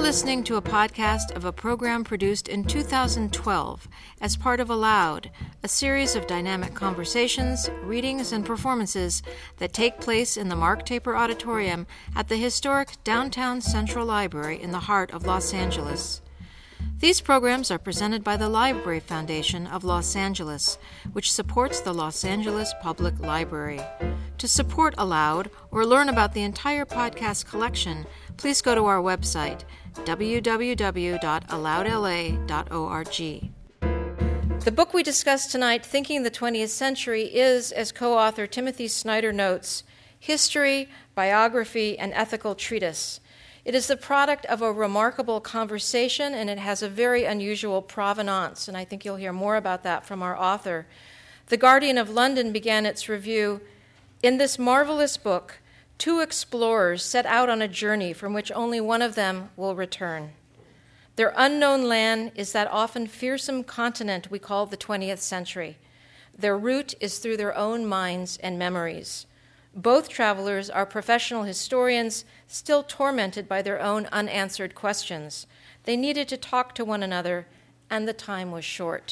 listening to a podcast of a program produced in 2012 as part of Aloud, a series of dynamic conversations, readings, and performances that take place in the Mark Taper Auditorium at the historic Downtown Central Library in the heart of Los Angeles. These programs are presented by the Library Foundation of Los Angeles, which supports the Los Angeles Public Library. To support Aloud or learn about the entire podcast collection, please go to our website, www.aloudla.org. The book we discuss tonight, Thinking the 20th Century, is, as co-author Timothy Snyder notes, history, biography, and ethical treatise. It is the product of a remarkable conversation, and it has a very unusual provenance, and I think you'll hear more about that from our author. The Guardian of London began its review, "In this marvelous book, two explorers set out on a journey from which only one of them will return. Their unknown land is that often fearsome continent we call the 20th century. Their route is through their own minds and memories. Both travelers are professional historians, still tormented by their own unanswered questions. They needed to talk to one another, and the time was short."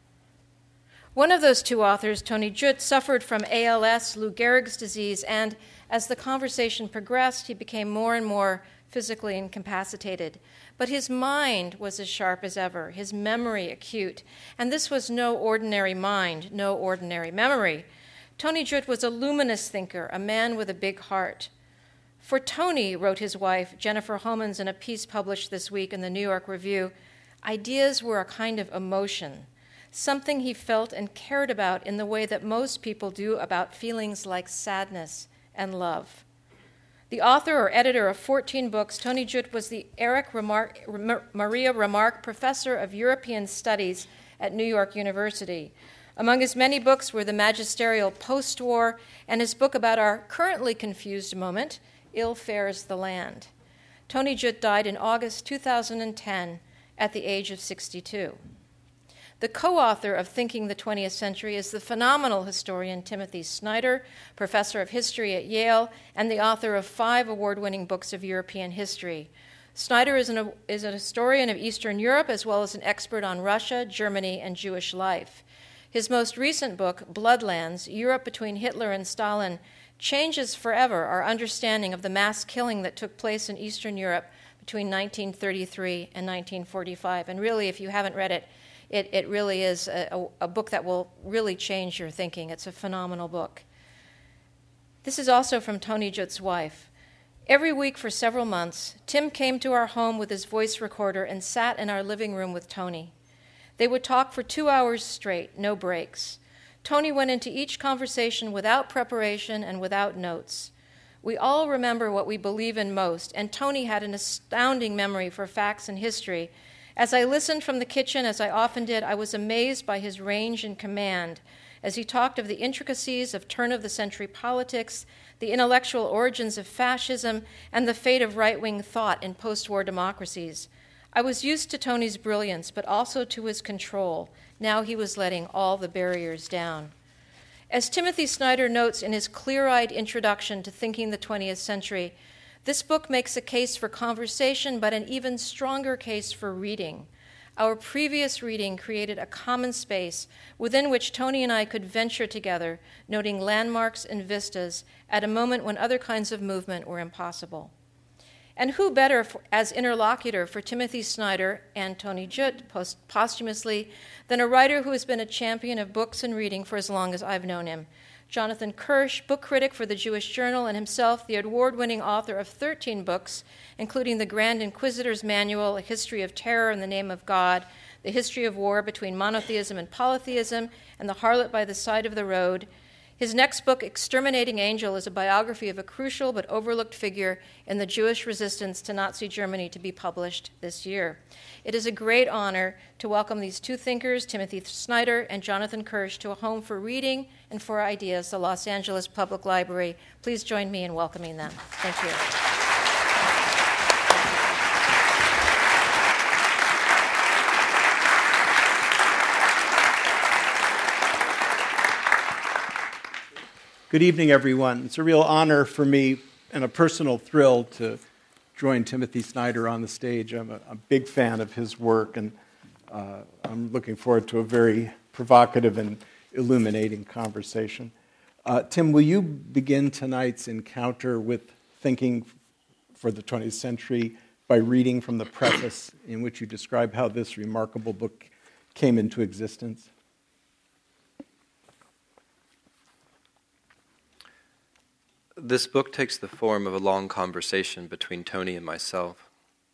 One of those two authors, Tony Judt, suffered from ALS, Lou Gehrig's disease, and as the conversation progressed, he became more and more physically incapacitated. But his mind was as sharp as ever, his memory acute, and this was no ordinary mind, no ordinary memory. Tony Judt was a luminous thinker, a man with a big heart. For Tony, wrote his wife, Jennifer Homans, in a piece published this week in the New York Review, ideas were a kind of emotion, something he felt and cared about in the way that most people do about feelings like sadness and love. The author or editor of 14 books, Tony Judt was the Erich Maria Remarque Professor of European Studies at New York University. Among his many books were the magisterial Post-War and his book about our currently confused moment, Ill Fares the Land. Tony Judt died in August 2010 at the age of 62. The co-author of Thinking the 20th Century is the phenomenal historian Timothy Snyder, professor of history at Yale, and the author of 5 award-winning books of European history. Snyder is an historian of Eastern Europe as well as an expert on Russia, Germany, and Jewish life. His most recent book, Bloodlands, Europe Between Hitler and Stalin, changes forever our understanding of the mass killing that took place in Eastern Europe between 1933 and 1945. And really, if you haven't read it, it really is a book that will really change your thinking. It's a phenomenal book. This is also from Tony Judt's wife. Every week for several months, Tim came to our home with his voice recorder and sat in our living room with Tony. They would talk for 2 hours straight, no breaks. Tony went into each conversation without preparation and without notes. We all remember what we believe in most, and Tony had an astounding memory for facts and history. As I listened from the kitchen, as I often did, I was amazed by his range and command as he talked of the intricacies of turn-of-the-century politics, the intellectual origins of fascism, and the fate of right-wing thought in post-war democracies. I was used to Tony's brilliance, but also to his control. Now he was letting all the barriers down. As Timothy Snyder notes in his clear-eyed introduction to Thinking the 20th Century, this book makes a case for conversation, but an even stronger case for reading. Our previous reading created a common space within which Tony and I could venture together, noting landmarks and vistas at a moment when other kinds of movement were impossible. And who better as interlocutor for Timothy Snyder and Tony Judt posthumously than a writer who has been a champion of books and reading for as long as I've known him? Jonathan Kirsch, book critic for the Jewish Journal, and himself the award-winning author of 13 books, including The Grand Inquisitor's Manual, A History of Terror in the Name of God, The History of War Between Monotheism and Polytheism, and The Harlot by the Side of the Road. His next book, Exterminating Angel, is a biography of a crucial but overlooked figure in the Jewish resistance to Nazi Germany, to be published this year. It is a great honor to welcome these two thinkers, Timothy Snyder and Jonathan Kirsch, to a home for reading and for ideas, the Los Angeles Public Library. Please join me in welcoming them. Thank you. Good evening, everyone. It's a real honor for me and a personal thrill to join Timothy Snyder on the stage. I'm a big fan of his work, and I'm looking forward to a very provocative and illuminating conversation. Tim, will you begin tonight's encounter with thinking for the 20th century by reading from the preface in which you describe how this remarkable book came into existence? This book takes the form of a long conversation between Tony and myself.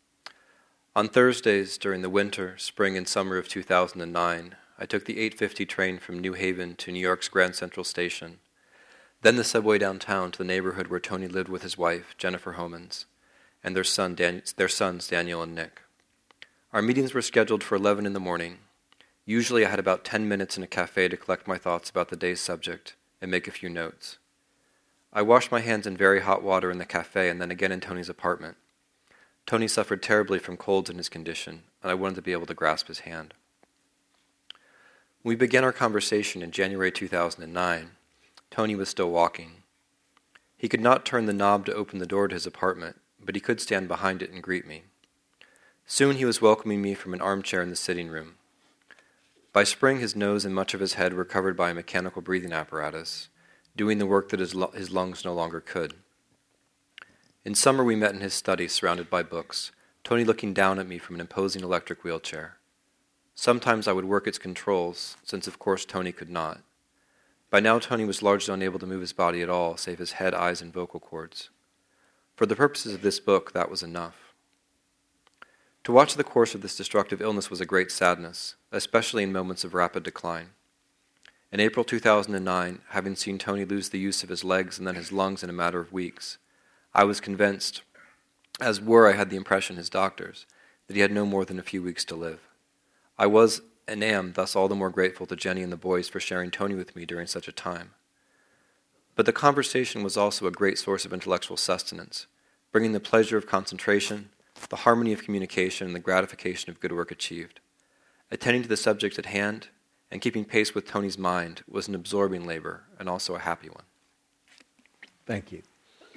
On Thursdays during the winter, spring, and summer of 2009, I took the 8:50 train from New Haven to New York's Grand Central Station, then the subway downtown to the neighborhood where Tony lived with his wife, Jennifer Homans, and their sons, Daniel and Nick. Our meetings were scheduled for 11 in the morning. Usually I had about 10 minutes in a cafe to collect my thoughts about the day's subject and make a few notes. I washed my hands in very hot water in the cafe and then again in Tony's apartment. Tony suffered terribly from colds in his condition, and I wanted to be able to grasp his hand. When we began our conversation in January 2009, Tony was still walking. He could not turn the knob to open the door to his apartment, but he could stand behind it and greet me. Soon he was welcoming me from an armchair in the sitting room. By spring, his nose and much of his head were covered by a mechanical breathing apparatus, doing the work that his lungs no longer could. In summer, we met in his study, surrounded by books, Tony looking down at me from an imposing electric wheelchair. Sometimes I would work its controls, since of course Tony could not. By now, Tony was largely unable to move his body at all, save his head, eyes, and vocal cords. For the purposes of this book, that was enough. To watch the course of this destructive illness was a great sadness, especially in moments of rapid decline. In April 2009, having seen Tony lose the use of his legs and then his lungs in a matter of weeks, I was convinced, as I had the impression his doctors, that he had no more than a few weeks to live. I was and am thus all the more grateful to Jenny and the boys for sharing Tony with me during such a time. But the conversation was also a great source of intellectual sustenance, bringing the pleasure of concentration, the harmony of communication, and the gratification of good work achieved. Attending to the subject at hand and keeping pace with Tony's mind was an absorbing labor and also a happy one. Thank you.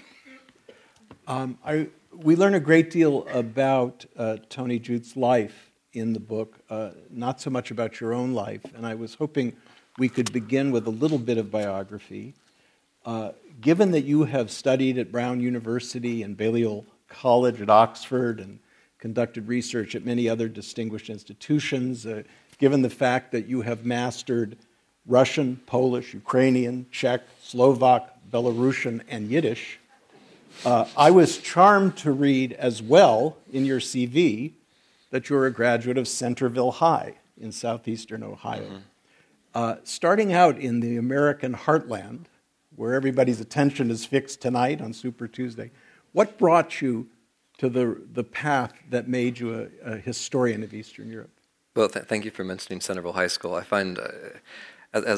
We learn a great deal about Tony Jute's life in the book, not so much about your own life, and I was hoping we could begin with a little bit of biography. Given that you have studied at Brown University and Balliol College at Oxford and conducted research at many other distinguished institutions, given the fact that you have mastered Russian, Polish, Ukrainian, Czech, Slovak, Belarusian, and Yiddish, I was charmed to read as well in your CV that you're a graduate of Centerville High in southeastern Ohio. Starting out in the American heartland, where everybody's attention is fixed tonight on Super Tuesday, what brought you to the path that made you a historian of Eastern Europe? Well, thank you for mentioning Centerville High School. I find as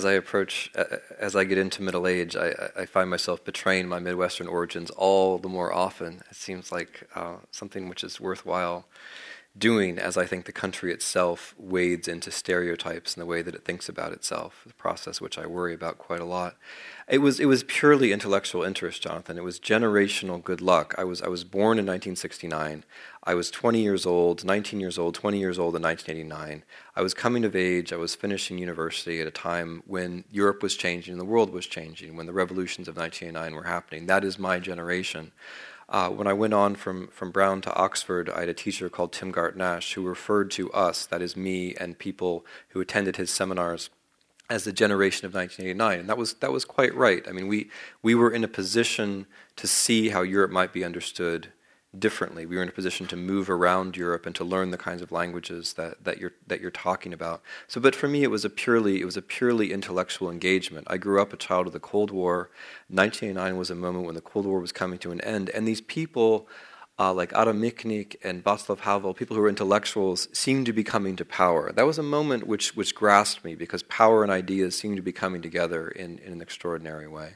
I get into middle age, I find myself betraying my Midwestern origins all the more often. It seems like something which is worthwhile doing, as I think the country itself wades into stereotypes in the way that it thinks about itself, the process which I worry about quite a lot. It was purely intellectual interest, Jonathan. It was generational good luck. I was born in 1969. I was 20 years old, 19 years old, 20 years old in 1989. I was coming of age. I was finishing university at a time when Europe was changing and the world was changing, when the revolutions of 1989 were happening. That is my generation. When I went on from Brown to Oxford, I had a teacher called Tim Gart-Nash who referred to us, that is me and people who attended his seminars, as the generation of 1989, and that was quite right. I mean, we were in a position to see how Europe might be understood differently. We were in a position to move around Europe and to learn the kinds of languages that you're talking about. So, but for me, it was a purely intellectual engagement. I grew up a child of the Cold War. 1989 was a moment when the Cold War was coming to an end, and these people, like Adam Michnik and Václav Havel, people who were intellectuals, seemed to be coming to power. That was a moment which grasped me because power and ideas seemed to be coming together in an extraordinary way.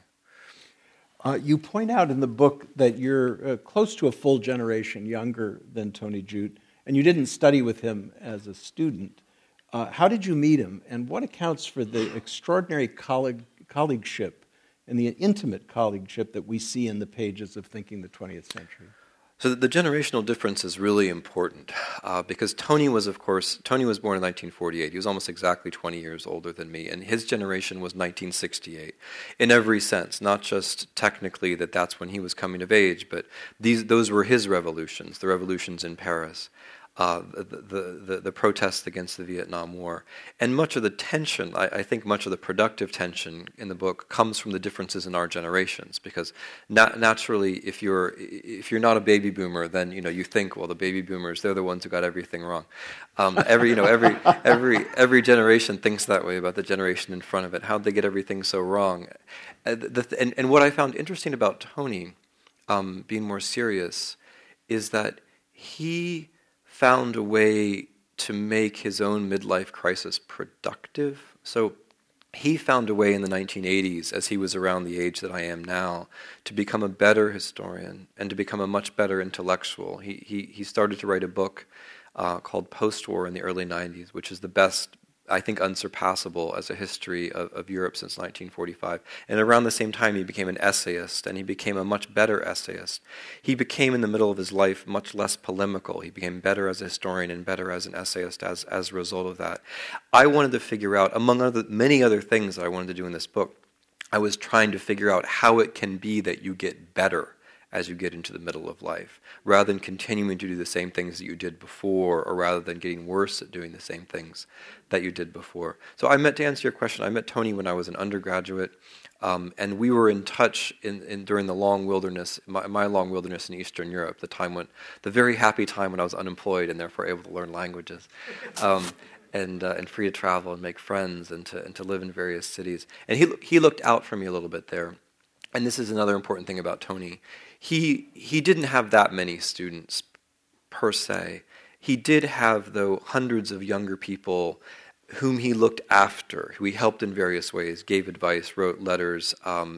You point out in the book that you're close to a full generation younger than Tony Jute, and you didn't study with him as a student. How did you meet him, and what accounts for the extraordinary colleagueship and the intimate colleagueship that we see in the pages of Thinking the 20th Century? So the generational difference is really important because Tony was born in 1948. He was almost exactly 20 years older than me, and his generation was 1968 in every sense, not just technically that that's when he was coming of age, but those were his revolutions, the revolutions in Paris. The protests against the Vietnam War. And much of the tension, I think much of the productive tension in the book comes from the differences in our generations, because naturally if you're not a baby boomer, then you think, well, the baby boomers, they're the ones who got everything wrong. Every generation thinks that way about the generation in front of it. How'd they get everything so wrong? And what I found interesting about Tony, being more serious, is that he found a way to make his own midlife crisis productive. So he found a way in the 1980s, as he was around the age that I am now, to become a better historian and to become a much better intellectual. He started to write a book called Post-War in the early 90s, which is the best, I think, unsurpassable as a history of Europe since 1945. And around the same time, he became an essayist, and he became a much better essayist. He became, in the middle of his life, much less polemical. He became better as a historian and better as an essayist as a result of that. I wanted to figure out, among many other things that I wanted to do in this book, I was trying to figure out how it can be that you get better as you get into the middle of life, rather than continuing to do the same things that you did before, or rather than getting worse at doing the same things that you did before. So to answer your question, I met Tony when I was an undergraduate, and we were in touch during the long wilderness, my long wilderness in Eastern Europe, the very happy time when I was unemployed and therefore able to learn languages. And free to travel and make friends and to live in various cities. And he looked out for me a little bit there. And this is another important thing about Tony. He didn't have that many students per se. He did have, though, hundreds of younger people whom he looked after, who he helped in various ways, gave advice, wrote letters,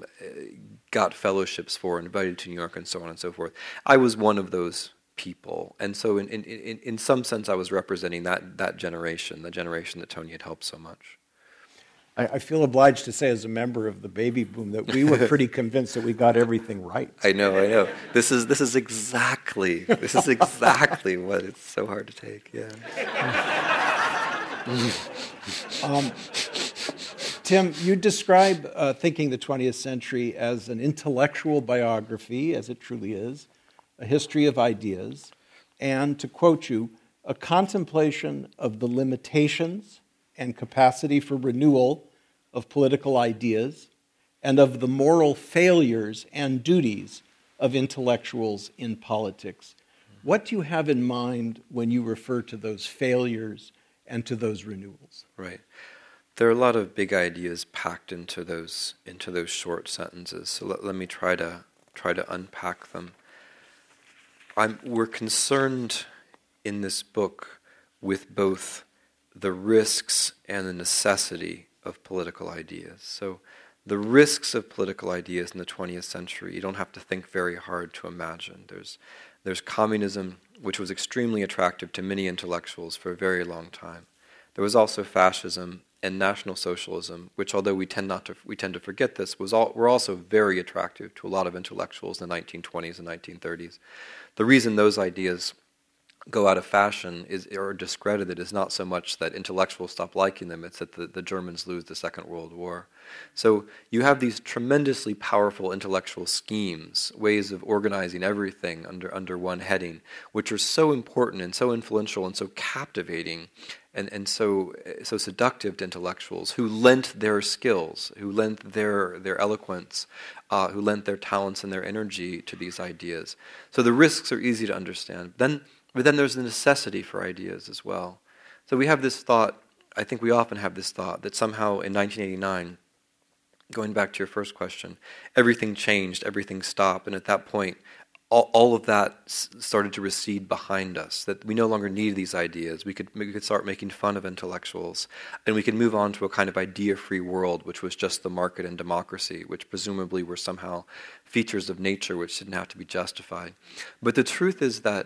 got fellowships for, invited to New York, and so on and so forth. I was one of those people. And so in some sense I was representing that generation, the generation that Tony had helped so much. I feel obliged to say, as a member of the baby boom, that we were pretty convinced that we got everything right. I know. This is exactly what it's so hard to take. Yeah. Tim, you describe Thinking the 20th Century as an intellectual biography, as it truly is, a history of ideas, and, to quote you, a contemplation of the limitations and capacity for renewal of political ideas, and of the moral failures and duties of intellectuals in politics. What do you have in mind when you refer to those failures and to those renewals? Right. There are a lot of big ideas packed into those short sentences. So let me try to unpack them. We're concerned in this book with both the risks and the necessity of political ideas. So the risks of political ideas in the 20th century, you don't have to think very hard to imagine. There's communism, which was extremely attractive to many intellectuals for a very long time. There was also fascism and National Socialism, which, although we tend to forget this, were also very attractive to a lot of intellectuals in the 1920s and 1930s. The reason those ideas go out of fashion or discredited is not so much that intellectuals stop liking them, it's that the Germans lose the Second World War. So you have these tremendously powerful intellectual schemes, ways of organizing everything under one heading, which are so important and so influential and so captivating and so seductive to intellectuals who lent their skills, who lent their eloquence, who lent their talents and their energy to these ideas. So the risks are easy to understand. But then there's the necessity for ideas as well. So we have this thought, I think we often have this thought, that somehow in 1989, going back to your first question, everything changed, everything stopped, and at that point, all of that started to recede behind us, that we no longer needed these ideas. We could start making fun of intellectuals, and we could move on to a kind of idea-free world, which was just the market and democracy, which presumably were somehow features of nature which didn't have to be justified. But the truth is that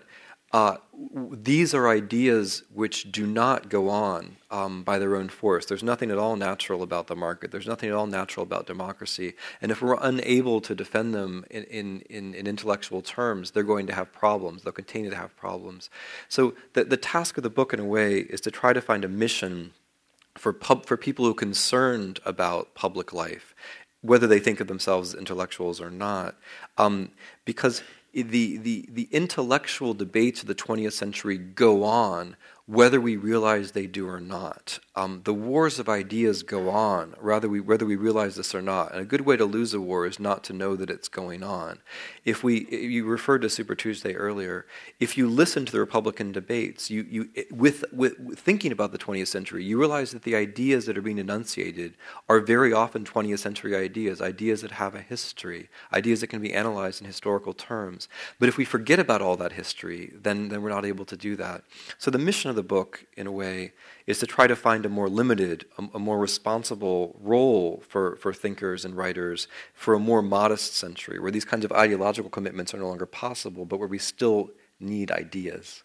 these are ideas which do not go on by their own force. There's nothing at all natural about the market. There's nothing at all natural about democracy. And if we're unable to defend them in intellectual terms, they're going to have problems. They'll continue to have problems. So the task of the book, in a way, is to try to find a mission for people who are concerned about public life, whether they think of themselves as intellectuals or not, because the intellectual debates of the 20th century go on whether we realize they do or not. The wars of ideas go on, whether we realize this or not. And a good way to lose a war is not to know that it's going on. You referred to Super Tuesday earlier. If you listen to the Republican debates, with thinking about the 20th century, you realize that the ideas that are being enunciated are very often 20th century ideas that have a history, ideas that can be analyzed in historical terms. But if we forget about all that history, then we're not able to do that. So the mission of the book, in a way, is to try to find a more limited, a more responsible role for thinkers and writers for a more modest century, where these kinds of ideological commitments are no longer possible, but where we still need ideas.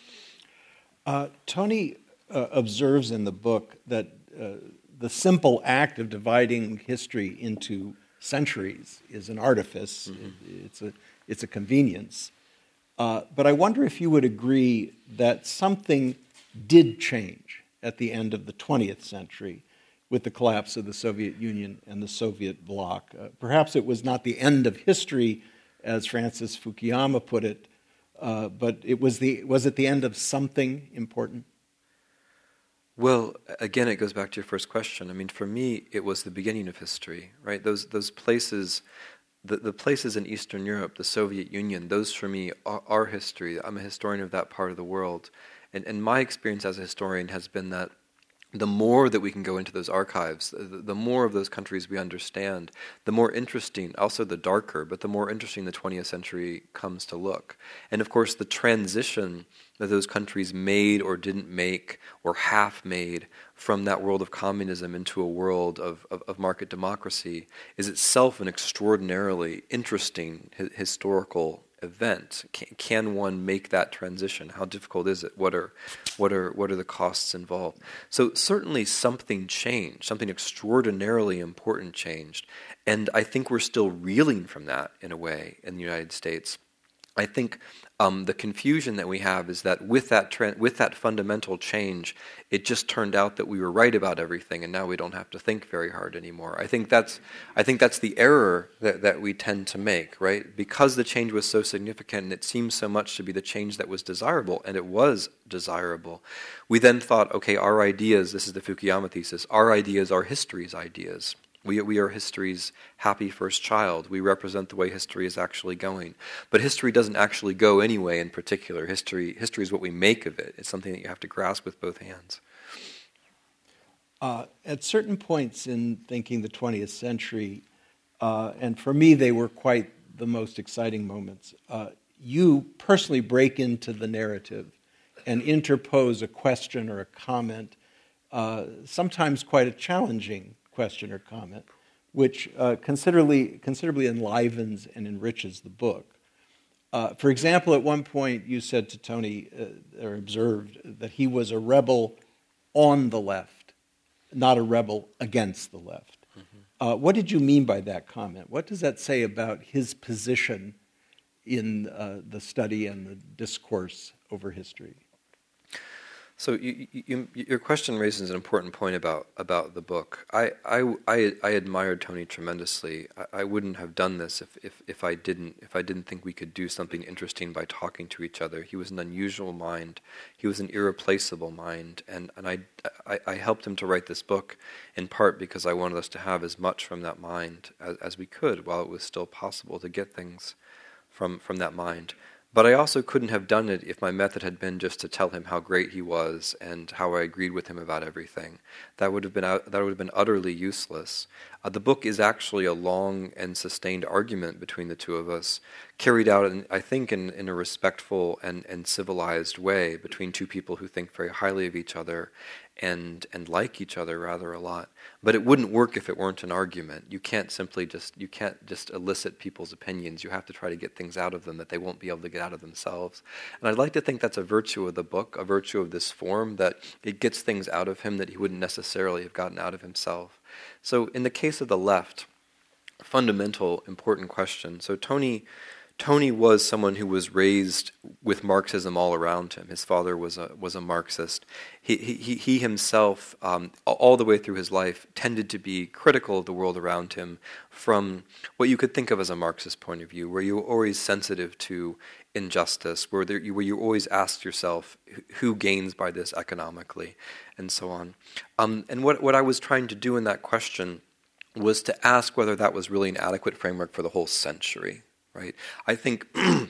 Tony observes in the book that the simple act of dividing history into centuries is an artifice. Mm-hmm. It's a convenience. But I wonder if you would agree that something did change at the end of the 20th century with the collapse of the Soviet Union and the Soviet bloc. Perhaps it was not the end of history, as Francis Fukuyama put it, but was it the end of something important? Well, again, it goes back to your first question. I mean, for me, it was the beginning of history, right? Those places. The places in Eastern Europe, the Soviet Union, those for me are history. I'm a historian of that part of the world. And my experience as a historian has been that the more that we can go into those archives, the more of those countries we understand, the more interesting, also the darker, but the more interesting the 20th century comes to look. And of course, the transition that those countries made or didn't make or half made from that world of communism into a world of market democracy is itself an extraordinarily interesting historical event. Can one make that transition? How difficult is it? What are the costs involved? So certainly something changed, something extraordinarily important changed, and I think we're still reeling from that in a way in the United States. I think the confusion that we have is that with that fundamental change, it just turned out that we were right about everything, and now we don't have to think very hard anymore. I think that's the error that we tend to make, right? Because the change was so significant, and it seemed so much to be the change that was desirable, and it was desirable. We then thought, okay, our ideas. This is the Fukuyama thesis. Our ideas are history's ideas. We are history's happy first child. We represent the way history is actually going. But history doesn't actually go anyway in particular. History is what we make of it. It's something that you have to grasp with both hands. At certain points in thinking the 20th century, and for me they were quite the most exciting moments, you personally break into the narrative and interpose a question or a comment, sometimes quite a challenging question or comment, which considerably enlivens and enriches the book. For example, at one point you said to Tony, or observed, that he was a rebel on the left, not a rebel against the left. Mm-hmm. What did you mean by that comment? What does that say about his position in the study and the discourse over history? So your question raises an important point about the book. I admired Tony tremendously. I wouldn't have done this if I didn't think we could do something interesting by talking to each other. He was an unusual mind. He was an irreplaceable mind, and I helped him to write this book in part because I wanted us to have as much from that mind as we could while it was still possible to get things from that mind. But I also couldn't have done it if my method had been just to tell him how great he was and how I agreed with him about everything. That would have been utterly useless. The book is actually a long and sustained argument between the two of us, carried out, I think, in a respectful and civilized way between two people who think very highly of each other. and like each other rather a lot. But it wouldn't work if it weren't an argument. You can't just elicit people's opinions. You have to try to get things out of them that they won't be able to get out of themselves. And I'd like to think that's a virtue of the book, a virtue of this form, that it gets things out of him that he wouldn't necessarily have gotten out of himself. So in the case of the left, fundamental, important question. So Tony was someone who was raised with Marxism all around him. His father was a Marxist. He himself, all the way through his life, tended to be critical of the world around him from what you could think of as a Marxist point of view, where you were always sensitive to injustice, where you always asked yourself, who gains by this economically, and so on. And what I was trying to do in that question was to ask whether that was really an adequate framework for the whole century. Right? I think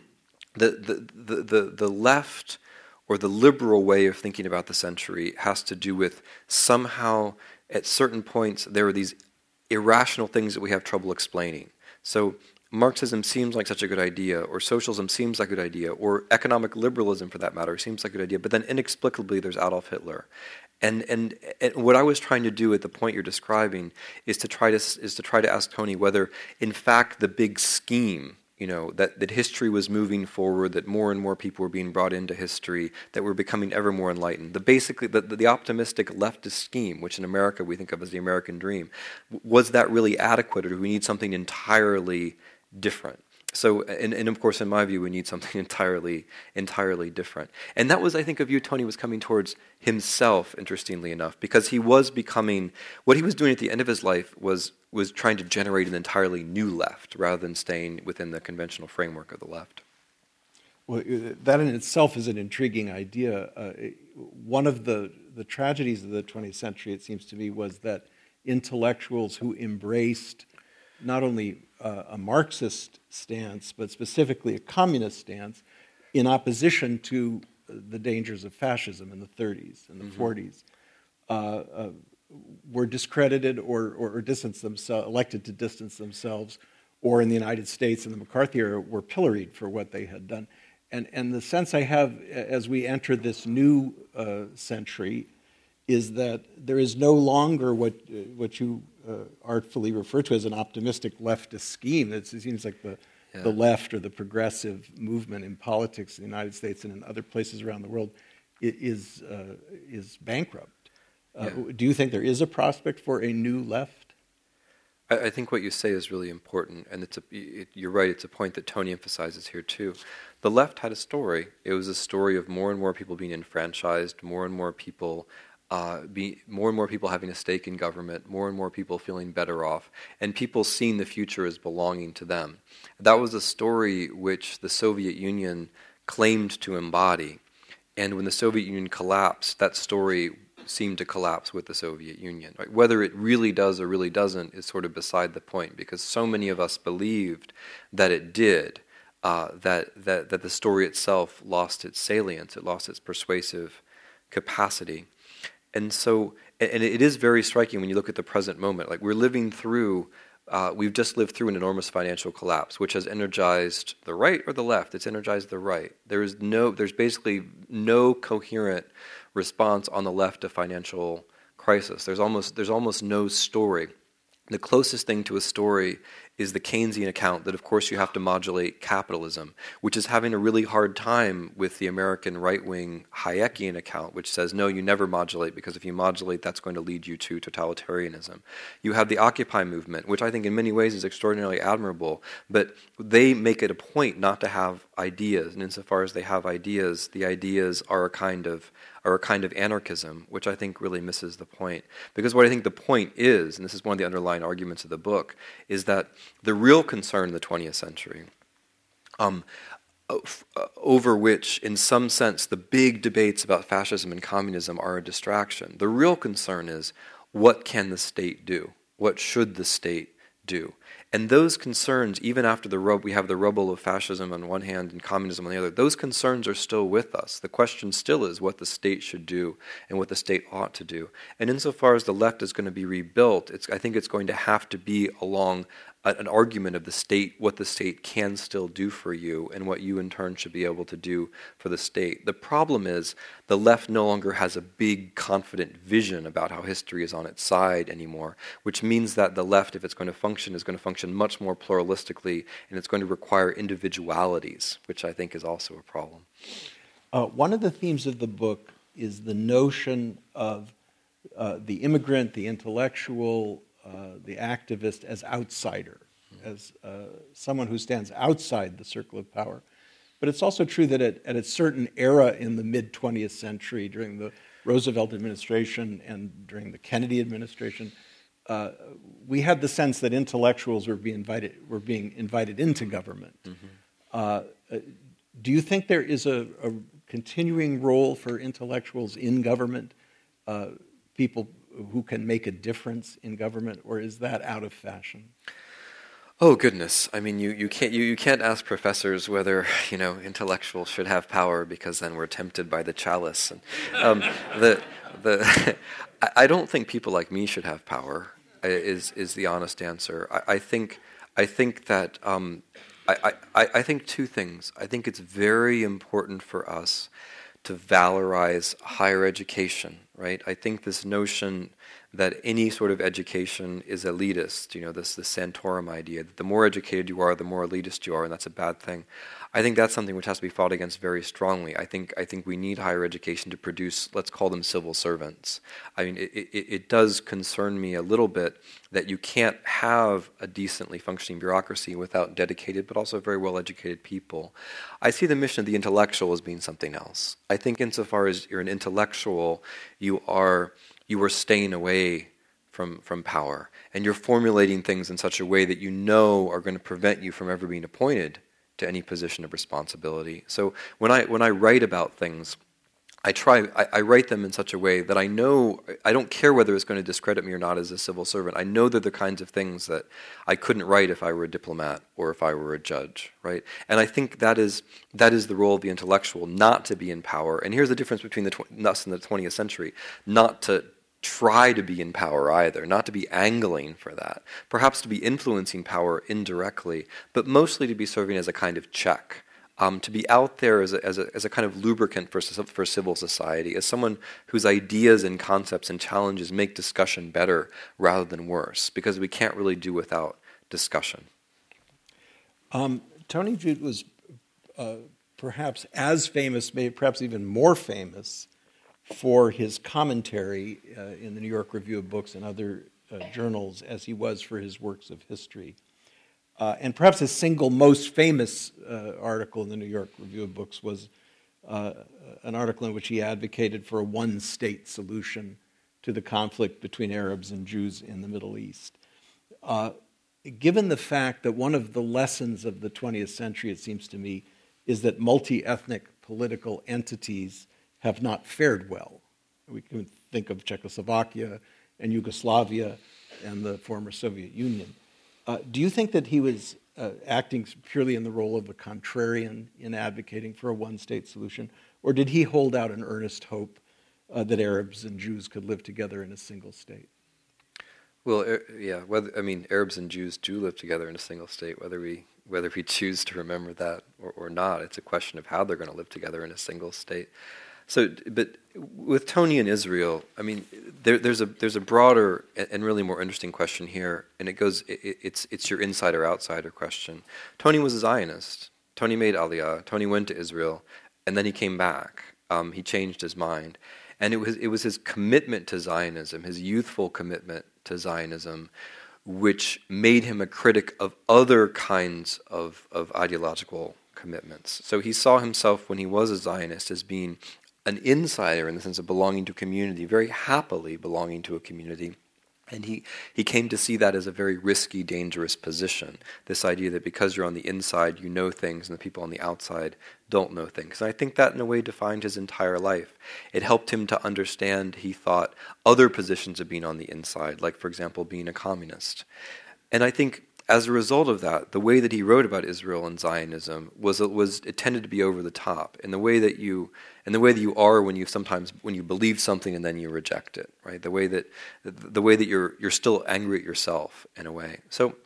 the left or the liberal way of thinking about the century has to do with somehow at certain points there are these irrational things that we have trouble explaining. So Marxism seems like such a good idea, or socialism seems like a good idea, or economic liberalism for that matter seems like a good idea, but then inexplicably there's Adolf Hitler. And what I was trying to do at the point you're describing is to try to ask Tony whether in fact the big scheme, that history was moving forward, that more and more people were being brought into history, that we're becoming ever more enlightened. The optimistic leftist scheme, which in America we think of as the American dream, was that really adequate, or do we need something entirely different? So, and of course, in my view, we need something entirely different. And that was, I think, a view Tony was coming towards himself, interestingly enough, because he was becoming, what he was doing at the end of his life was trying to generate an entirely new left, rather than staying within the conventional framework of the left. Well, that in itself is an intriguing idea. One of the tragedies of the 20th century, it seems to me, was that intellectuals who embraced not only a Marxist stance, but specifically a communist stance, in opposition to the dangers of fascism in the 30s and the 40s, were discredited or distanced themselves, elected to distance themselves, or in the United States in the McCarthy era were pilloried for what they had done. And the sense I have as we enter this new century is that there is no longer what you artfully refer to as an optimistic leftist scheme. It seems like the left or the progressive movement in politics in the United States and in other places around the world is bankrupt. Do you think there is a prospect for a new left? I think what you say is really important, and you're right, it's a point that Tony emphasizes here too. The left had a story. It was a story of more and more people being enfranchised, more and more people having a stake in government, more and more people feeling better off, and people seeing the future as belonging to them. That was a story which the Soviet Union claimed to embody, and when the Soviet Union collapsed, that story seemed to collapse with the Soviet Union. Right? Whether it really does or really doesn't is sort of beside the point, because so many of us believed that it did, that the story itself lost its salience, it lost its persuasive capacity. And so, and it is very striking when you look at the present moment. Like we're living through, we've just lived through an enormous financial collapse, which has energized the right or the left. It's energized the right. There's basically no coherent response on the left to financial crisis. There's almost no story. The closest thing to a story is the Keynesian account that, of course, you have to modulate capitalism, which is having a really hard time with the American right-wing Hayekian account, which says, no, you never modulate, because if you modulate, that's going to lead you to totalitarianism. You have the Occupy movement, which I think in many ways is extraordinarily admirable, but they make it a point not to have ideas, and insofar as they have ideas, the ideas are a kind of anarchism, which I think really misses the point. Because what I think the point is, and this is one of the underlying arguments of the book, is that the real concern in the 20th century, over which, in some sense, the big debates about fascism and communism are a distraction. The real concern is, what can the state do? What should the state do? And those concerns, even after we have the rubble of fascism on one hand and communism on the other, those concerns are still with us. The question still is what the state should do and what the state ought to do. And insofar as the left is going to be rebuilt, I think it's going to have to be along an argument of the state, what the state can still do for you, and what you in turn should be able to do for the state. The problem is the left no longer has a big, confident vision about how history is on its side anymore, which means that the left, if it's going to function, is going to function much more pluralistically, and it's going to require individualities, which I think is also a problem. One of the themes of the book is the notion of the immigrant, the intellectual, the activist as outsider, as someone who stands outside the circle of power. But it's also true that at a certain era in the mid-20th century, during the Roosevelt administration and during the Kennedy administration, we had the sense that intellectuals were being invited into government. Mm-hmm. Do you think there is a continuing role for intellectuals in government, people who can make a difference in government, or is that out of fashion? Oh goodness! I mean, you can't ask professors whether intellectuals should have power, because then we're tempted by the chalice. And I don't think people like me should have power. Is the honest answer. I think that I think two things. I think it's very important for us to valorize higher education, right? I think this notion that any sort of education is elitist, this Santorum idea, that the more educated you are, the more elitist you are, and that's a bad thing. I think that's something which has to be fought against very strongly. I think we need higher education to produce, let's call them civil servants. I mean, it does concern me a little bit that you can't have a decently functioning bureaucracy without dedicated but also very well-educated people. I see the mission of the intellectual as being something else. I think insofar as you're an intellectual, you are staying away from power, and you're formulating things in such a way that are going to prevent you from ever being appointed to any position of responsibility. So when I write about things, I write them in such a way that I know I don't care whether it's going to discredit me or not as a civil servant. I know they're the kinds of things that I couldn't write if I were a diplomat or if I were a judge, right? And I think that is the role of the intellectual, not to be in power. And here's the difference between us and the 20th century: not to try to be in power either, not to be angling for that, perhaps to be influencing power indirectly, but mostly to be serving as a kind of check, to be out there as a kind of lubricant for civil society, as someone whose ideas and concepts and challenges make discussion better rather than worse, because we can't really do without discussion. Tony Judt was perhaps as famous, maybe perhaps even more famous, for his commentary in the New York Review of Books and other journals as he was for his works of history. And perhaps his single most famous article in the New York Review of Books was an article in which he advocated for a one-state solution to the conflict between Arabs and Jews in the Middle East. Given the fact that one of the lessons of the 20th century, it seems to me, is that multi-ethnic political entities have not fared well. We can think of Czechoslovakia and Yugoslavia and the former Soviet Union. Do you think that he was acting purely in the role of a contrarian in advocating for a one-state solution, or did he hold out an earnest hope that Arabs and Jews could live together in a single state? Well, Arabs and Jews do live together in a single state, whether we choose to remember that or not. It's a question of how they're going to live together in a single state. So, but with Tony and Israel, I mean, there's a broader and really more interesting question here, and it's your insider outsider question. Tony was a Zionist. Tony made Aliyah. Tony went to Israel, and then he came back. He changed his mind, and it was his commitment to Zionism, his youthful commitment to Zionism, which made him a critic of other kinds of ideological commitments. So he saw himself, when he was a Zionist, as being an insider in the sense of belonging to a community, very happily belonging to a community. And he came to see that as a very risky, dangerous position, this idea that because you're on the inside, you know things, and the people on the outside don't know things. And I think that, in a way, defined his entire life. It helped him to understand, he thought, other positions of being on the inside, like, for example, being a communist. And I think, as a result of that, the way that he wrote about Israel and Zionism it tended to be over the top, in the way that you are when you believe something and then you reject it, right? The way that you're still angry at yourself in a way. So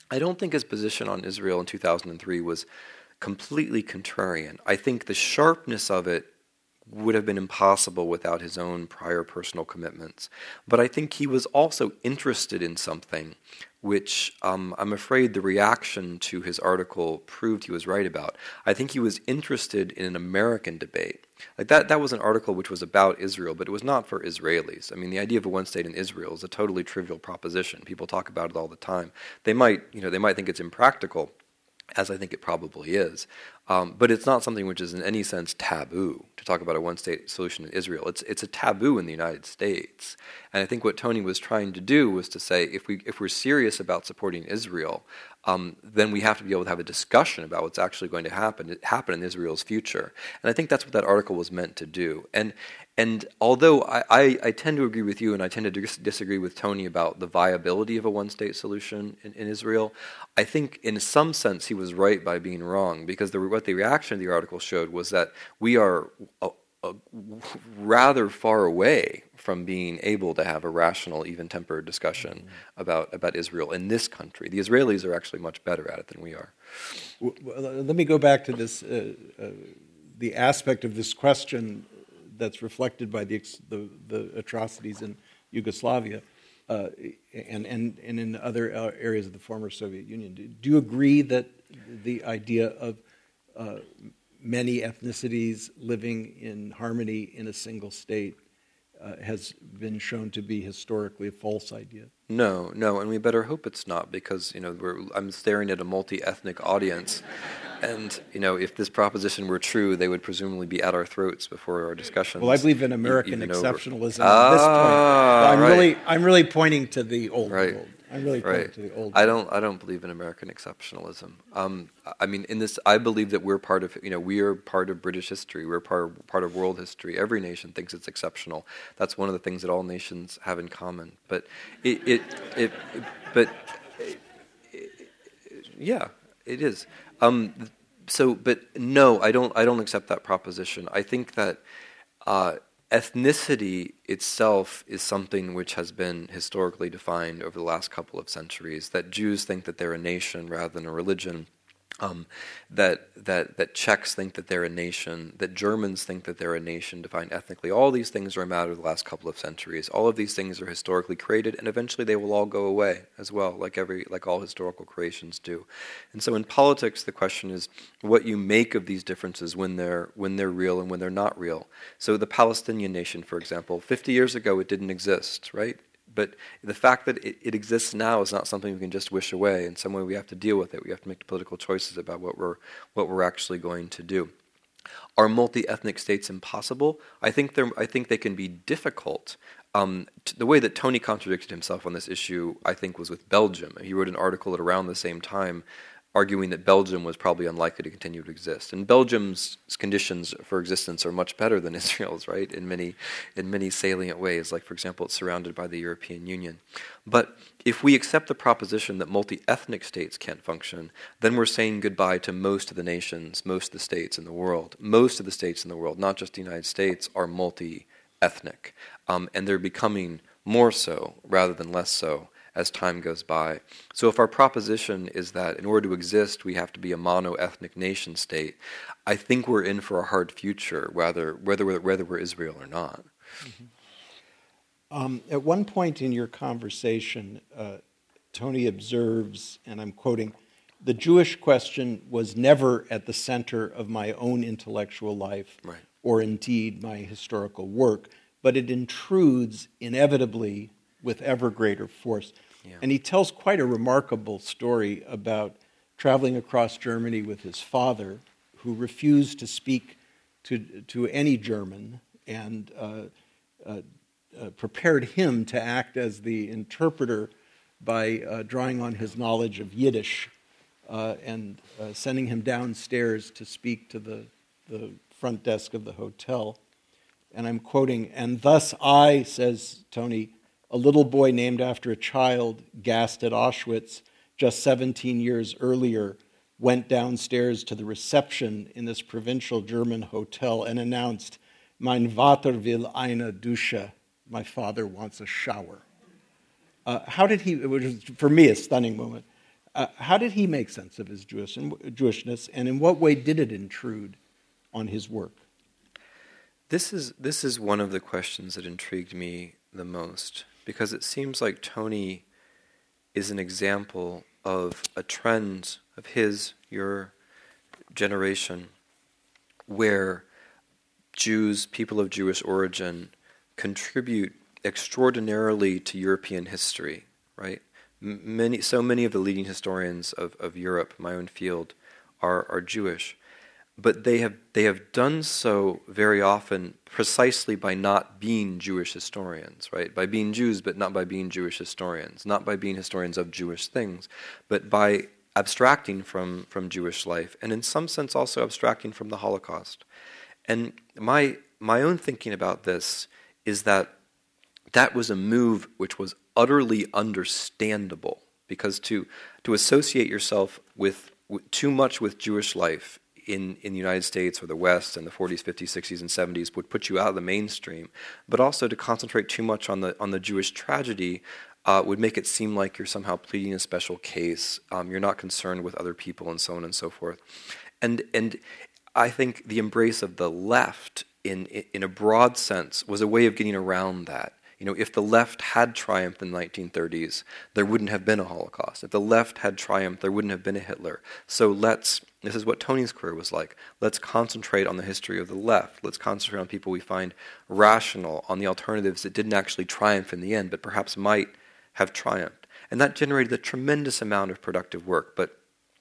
I don't think his position on Israel in 2003 was completely contrarian. I think the sharpness of it would have been impossible without his own prior personal commitments. But I think he was also interested in something which I'm afraid the reaction to his article proved he was right about. I think he was interested in an American debate. Like that was an article which was about Israel, but it was not for Israelis. I mean, the idea of a one state in Israel is a totally trivial proposition. People talk about it all the time. They might think it's impractical, as I think it probably is. But it's not something which is in any sense taboo to talk about a one-state solution in Israel. It's a taboo in the United States. And I think what Tony was trying to do was to say, if we're serious about supporting Israel, then we have to be able to have a discussion about what's actually going to happen in Israel's future. And I think that's what that article was meant to do. And although I tend to agree with you and I tend to disagree with Tony about the viability of a one-state solution in Israel, I think in some sense he was right by being wrong, because what the reaction of the article showed was that we are rather far away from being able to have a rational, even-tempered discussion about Israel in this country. The Israelis are actually much better at it than we are. Well, let me go back to this, the aspect of this question that's reflected by the atrocities in Yugoslavia and in other areas of the former Soviet Union. Do you agree that the idea of many ethnicities living in harmony in a single state has been shown to be historically a false idea? No, and we better hope it's not, because I'm staring at a multi-ethnic audience, and if this proposition were true, they would presumably be at our throats before our discussions. Well, I believe in American exceptionalism at this point. I'm really pointing to the old world. I'm really pointing to the old world. I don't believe in American exceptionalism. I mean, in this, I believe that we're part of. We are part of British history. We're part of world history. Every nation thinks it's exceptional. That's one of the things that all nations have in common. But yeah, it is. But no, I don't accept that proposition. I think that ethnicity itself is something which has been historically defined over the last couple of centuries. That Jews think that they're a nation rather than a religion. That Czechs think that they're a nation, that Germans think that they're a nation defined ethnically. All these things are a matter of the last couple of centuries. All of these things are historically created, and eventually they will all go away as well, like all historical creations do. And so in politics, the question is what you make of these differences when they're real and when they're not real. So the Palestinian nation, for example, 50 years ago it didn't exist, right? But the fact that it exists now is not something we can just wish away. In some way, we have to deal with it. We have to make political choices about what we're actually going to do. Are multi-ethnic states impossible? I think they can be difficult. The way that Tony contradicted himself on this issue, I think, was with Belgium. He wrote an article at around the same time arguing that Belgium was probably unlikely to continue to exist. And Belgium's conditions for existence are much better than Israel's, right, in many salient ways. Like, for example, it's surrounded by the European Union. But if we accept the proposition that multi-ethnic states can't function, then we're saying goodbye to most of the nations, most of the states in the world. Most of the states in the world, not just the United States, are multi-ethnic. And they're becoming more so rather than less so as time goes by. So if our proposition is that in order to exist we have to be a mono-ethnic nation state, I think we're in for a hard future, whether we're Israel or not. Mm-hmm. At one point in your conversation, Tony observes, and I'm quoting, "The Jewish question was never at the center of my own intellectual life, right, or indeed my historical work, but it intrudes inevitably with ever greater force." Yeah. And he tells quite a remarkable story about traveling across Germany with his father, who refused to speak to any German and prepared him to act as the interpreter by drawing on his knowledge of Yiddish and sending him downstairs to speak to the front desk of the hotel. And I'm quoting, "And thus I," says Tony, "a little boy named after a child gassed at Auschwitz just 17 years earlier, went downstairs to the reception in this provincial German hotel and announced, 'Mein Vater will eine Dusche,' my father wants a shower." How did he, which was for me a stunning moment, How did he make sense of his Jewishness, and in what way did it intrude on his work? This is one of the questions that intrigued me the most, because it seems like Tony is an example of a trend of your generation, where Jews, people of Jewish origin, contribute extraordinarily to European history, right? So many of the leading historians of Europe, my own field, are Jewish. But they have done so very often precisely by not being Jewish historians, right? By being Jews, but not by being Jewish historians. Not by being historians of Jewish things, but by abstracting from Jewish life, and in some sense also abstracting from the Holocaust. And my own thinking about this is that was a move which was utterly understandable, because to associate yourself with too much with Jewish life in the United States or the West in the 40s, 50s, 60s, and 70s would put you out of the mainstream, but also to concentrate too much on the Jewish tragedy would make it seem like you're somehow pleading a special case, you're not concerned with other people, and so on and so forth. And I think the embrace of the left in a broad sense was a way of getting around that. You know, if the left had triumphed in the 1930s, there wouldn't have been a Holocaust. If the left had triumphed, there wouldn't have been a Hitler. So this is what Tony's career was like. Let's concentrate on the history of the left. Let's concentrate on people we find rational, on the alternatives that didn't actually triumph in the end, but perhaps might have triumphed. And that generated a tremendous amount of productive work. But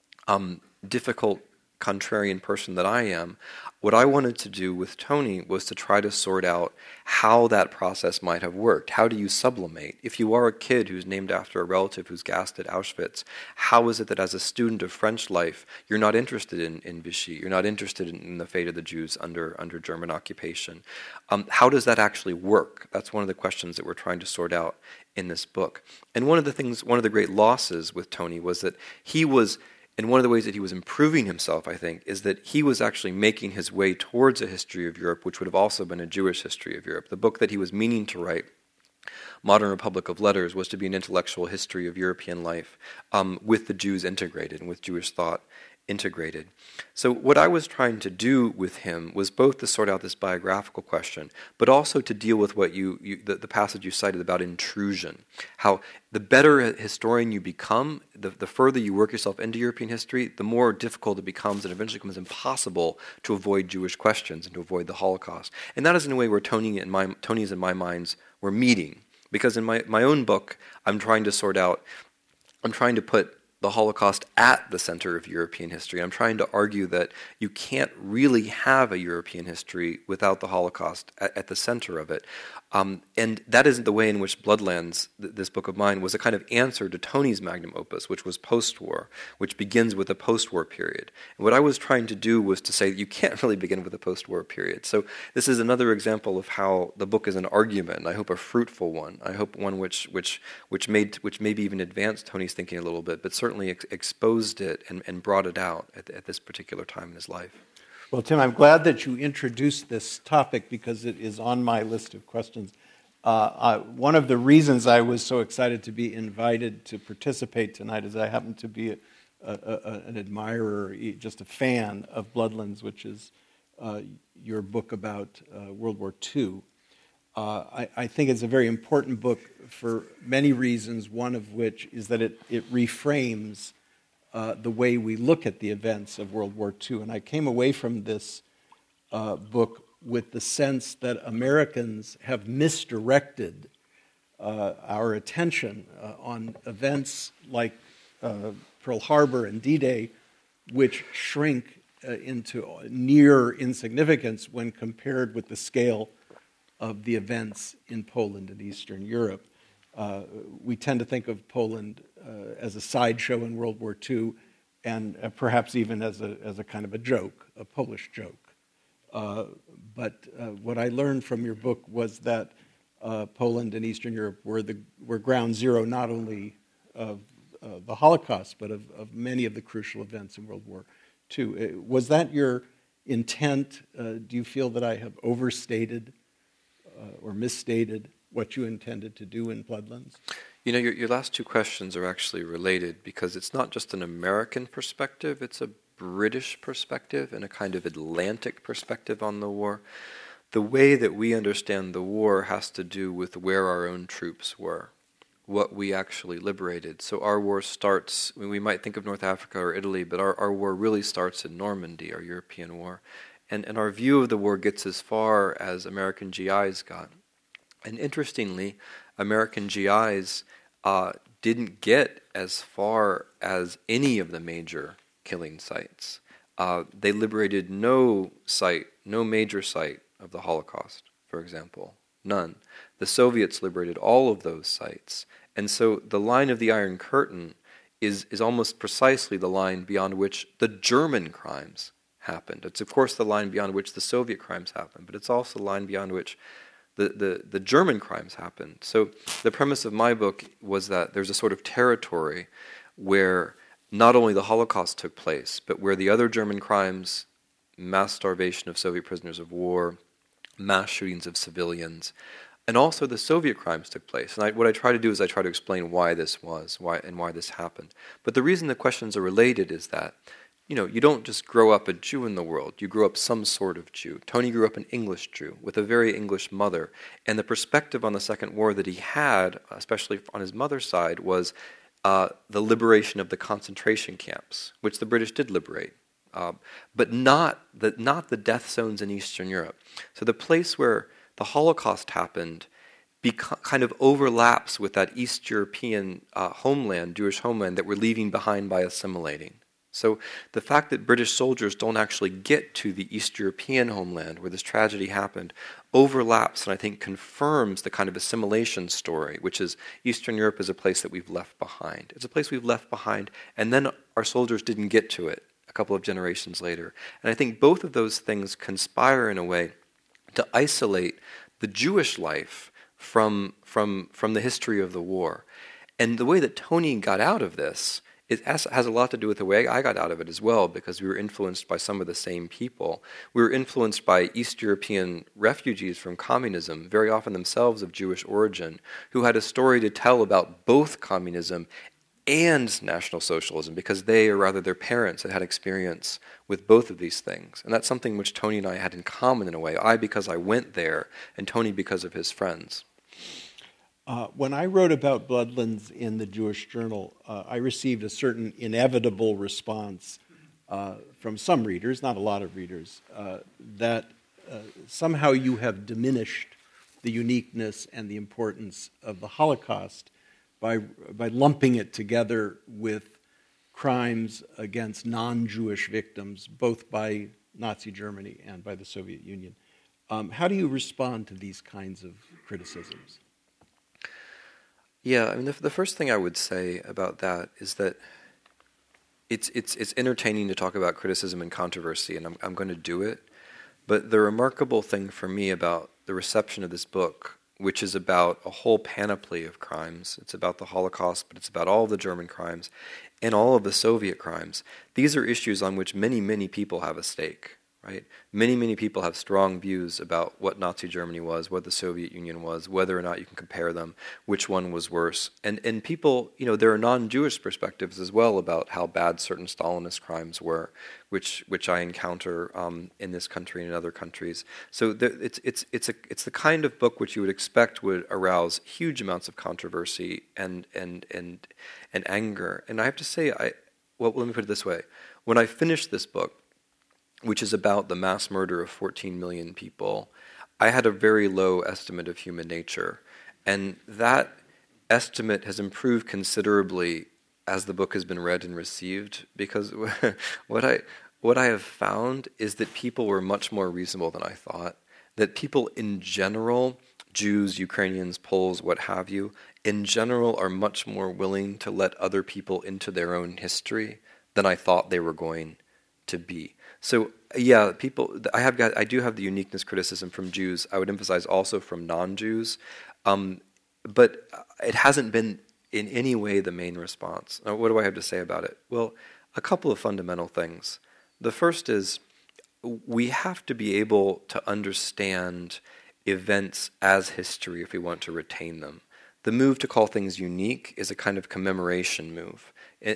difficult, contrarian person that I am, what I wanted to do with Tony was to try to sort out how that process might have worked. How do you sublimate? If you are a kid who's named after a relative who's gassed at Auschwitz, how is it that as a student of French life, you're not interested in Vichy, you're not interested in the fate of the Jews under German occupation? How does that actually work? That's one of the questions that we're trying to sort out in this book. And one of the great losses with Tony was that he was, and one of the ways that he was improving himself, I think, is that he was actually making his way towards a history of Europe, which would have also been a Jewish history of Europe. The book that he was meaning to write, Modern Republic of Letters, was to be an intellectual history of European life, with the Jews integrated and with Jewish thought integrated. So what I was trying to do with him was both to sort out this biographical question, but also to deal with what the passage you cited about intrusion. How the better historian you become, the further you work yourself into European history, the more difficult it becomes, and eventually becomes impossible to avoid Jewish questions and to avoid the Holocaust. And that is in a way where Tony's and my minds were meeting. Because in my own book, I'm trying to put the Holocaust at the center of European history. I'm trying to argue that you can't really have a European history without the Holocaust at the center of it. And that isn't the way in which Bloodlands, this book of mine, was a kind of answer to Tony's magnum opus, which was post-war, which begins with the post-war period. And what I was trying to do was to say that you can't really begin with the post-war period. So this is another example of how the book is an argument, and I hope a fruitful one. I hope one which maybe even advanced Tony's thinking a little bit, but certainly exposed it and brought it out at this particular time in his life. Well, Tim, I'm glad that you introduced this topic because it is on my list of questions. One of the reasons I was so excited to be invited to participate tonight is I happen to be an admirer, just a fan of Bloodlands, which is your book about World War II. I think it's a very important book for many reasons, one of which is that it reframes the way we look at the events of World War II. And I came away from this book with the sense that Americans have misdirected our attention on events like Pearl Harbor and D-Day, which shrink into near insignificance when compared with the scale of the events in Poland and Eastern Europe. We tend to think of Poland as a sideshow in World War II, and perhaps even as a kind of a joke, a Polish joke. But what I learned from your book was that Poland and Eastern Europe were ground zero not only of the Holocaust, but of many of the crucial events in World War II. Was that your intent? Do you feel that I have overstated or misstated what you intended to do in Bloodlands? You know, your last two questions are actually related because it's not just an American perspective, it's a British perspective and a kind of Atlantic perspective on the war. The way that we understand the war has to do with where our own troops were, what we actually liberated. So our war starts, we might think of North Africa or Italy, but our war really starts in Normandy, our European war. And our view of the war gets as far as American GIs got. And interestingly, American GIs didn't get as far as any of the major killing sites. They liberated no major site of the Holocaust, for example. None. The Soviets liberated all of those sites. And so the line of the Iron Curtain is almost precisely the line beyond which the German crimes happened. It's of course the line beyond which the Soviet crimes happened, but it's also the line beyond which the German crimes happened. So the premise of my book was that there's a sort of territory where not only the Holocaust took place, but where the other German crimes, mass starvation of Soviet prisoners of war, mass shootings of civilians, and also the Soviet crimes took place. And what I try to do is I try to explain why this was, why this happened. But the reason the questions are related is that, you know, you don't just grow up a Jew in the world. You grow up some sort of Jew. Tony grew up an English Jew with a very English mother. And the perspective on the Second War that he had, especially on his mother's side, was the liberation of the concentration camps, which the British did liberate, but not the death zones in Eastern Europe. So the place where the Holocaust happened kind of overlaps with that East European homeland, Jewish homeland, that we're leaving behind by assimilating. So the fact that British soldiers don't actually get to the East European homeland where this tragedy happened overlaps and I think confirms the kind of assimilation story, which is Eastern Europe is a place that we've left behind. It's a place we've left behind, and then our soldiers didn't get to it a couple of generations later. And I think both of those things conspire in a way to isolate the Jewish life from the history of the war. And the way that Tony got out of this has a lot to do with the way I got out of it as well, because we were influenced by some of the same people. We were influenced by East European refugees from communism, very often themselves of Jewish origin, who had a story to tell about both communism and National Socialism, because they, or rather their parents, had experience with both of these things. And that's something which Tony and I had in common in a way. I because I went there, and Tony because of his friends. When I wrote about Bloodlands in the Jewish Journal, I received a certain inevitable response from some readers, not a lot of readers, that somehow you have diminished the uniqueness and the importance of the Holocaust by lumping it together with crimes against non-Jewish victims, both by Nazi Germany and by the Soviet Union. How do you respond to these kinds of criticisms? Yeah, I mean, the first thing I would say about that is that it's entertaining to talk about criticism and controversy, and I'm going to do it. But the remarkable thing for me about the reception of this book, which is about a whole panoply of crimes, it's about the Holocaust, but it's about all of the German crimes and all of the Soviet crimes. These are issues on which many, many people have a stake. Right? Many, many people have strong views about what Nazi Germany was, what the Soviet Union was, whether or not you can compare them, which one was worse. And people, you know, there are non-Jewish perspectives as well about how bad certain Stalinist crimes were, which I encounter in this country and in other countries. So it's the kind of book which you would expect would arouse huge amounts of controversy and anger. And I have to say, let me put it this way: when I finished this book, which is about the mass murder of 14 million people, I had a very low estimate of human nature. And that estimate has improved considerably as the book has been read and received, because what I have found is that people were much more reasonable than I thought. That people in general, Jews, Ukrainians, Poles, what have you, in general are much more willing to let other people into their own history than I thought they were going to be. So yeah, I do have the uniqueness criticism from Jews. I would emphasize also from non-Jews, but it hasn't been in any way the main response. Now, what do I have to say about it? Well, a couple of fundamental things. The first is we have to be able to understand events as history if we want to retain them. The move to call things unique is a kind of commemoration move.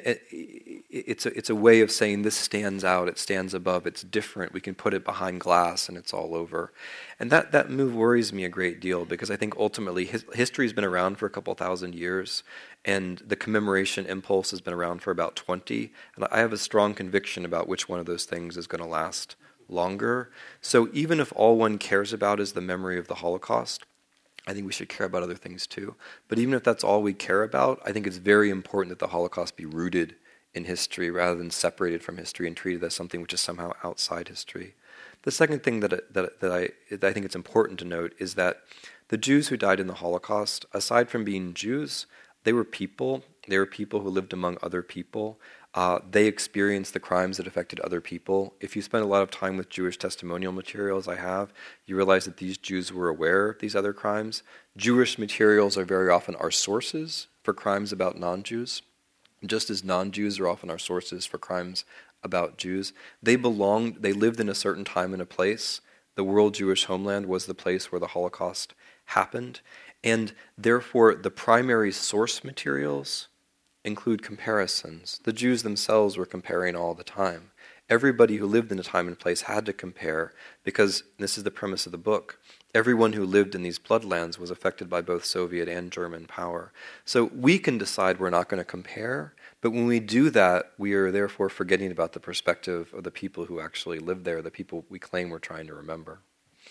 It's a way of saying this stands out, it stands above, it's different, we can put it behind glass and it's all over. And that move worries me a great deal because I think ultimately history's been around for a couple thousand years and the commemoration impulse has been around for about 20. And I have a strong conviction about which one of those things is going to last longer. So even if all one cares about is the memory of the Holocaust, I think we should care about other things too. But even if that's all we care about, I think it's very important that the Holocaust be rooted in history rather than separated from history and treated as something which is somehow outside history. The second thing that I think it's important to note is that the Jews who died in the Holocaust, aside from being Jews, they were people. They were people who lived among other people. They experienced the crimes that affected other people. If you spend a lot of time with Jewish testimonial materials, I have, you realize that these Jews were aware of these other crimes. Jewish materials are very often our sources for crimes about non-Jews, just as non-Jews are often our sources for crimes about Jews. They lived in a certain time and a place. The world Jewish homeland was the place where the Holocaust happened, and therefore the primary source materials include comparisons. The Jews themselves were comparing all the time. Everybody who lived in a time and place had to compare because, this is the premise of the book, everyone who lived in these bloodlands was affected by both Soviet and German power. So we can decide we're not going to compare, but when we do that, we are therefore forgetting about the perspective of the people who actually lived there, the people we claim we're trying to remember.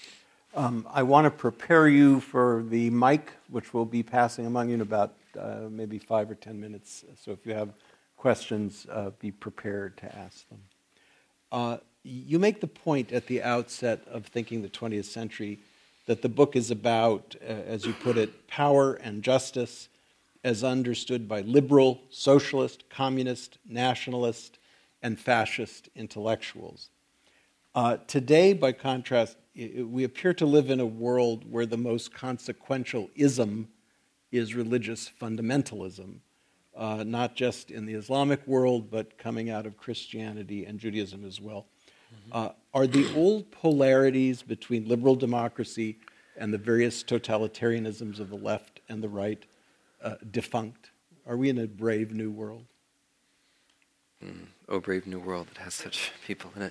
I want to prepare you for the mic, which we'll be passing among you in about maybe 5 or 10 minutes. So if you have questions, be prepared to ask them. You make the point at the outset of Thinking the 20th Century that the book is about, as you put it, power and justice as understood by liberal, socialist, communist, nationalist, and fascist intellectuals. Today, by contrast, we appear to live in a world where the most consequential ism is religious fundamentalism, not just in the Islamic world, but coming out of Christianity and Judaism as well. Are the old polarities between liberal democracy and the various totalitarianisms of the left and the right defunct? Are we in a brave new world? Oh, brave new world that has such people in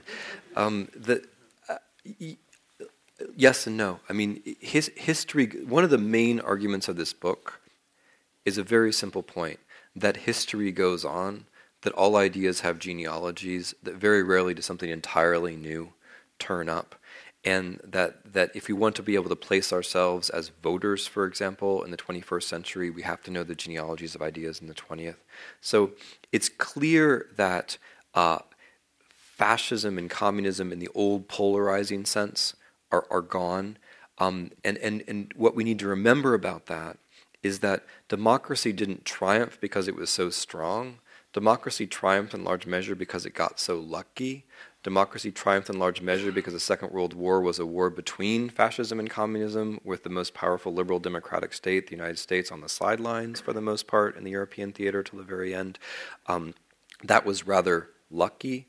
it. Yes and no. I mean, history, one of the main arguments of this book is a very simple point, that history goes on, that all ideas have genealogies, that very rarely does something entirely new turn up, and that if we want to be able to place ourselves as voters, for example, in the 21st century, we have to know the genealogies of ideas in the 20th. So it's clear that fascism and communism in the old polarizing sense are gone. And what we need to remember about that is that democracy didn't triumph because it was so strong. Democracy triumphed in large measure because it got so lucky. Democracy triumphed in large measure because the Second World War was a war between fascism and communism, with the most powerful liberal democratic state, the United States, on the sidelines for the most part in the European theater till the very end. That was rather lucky.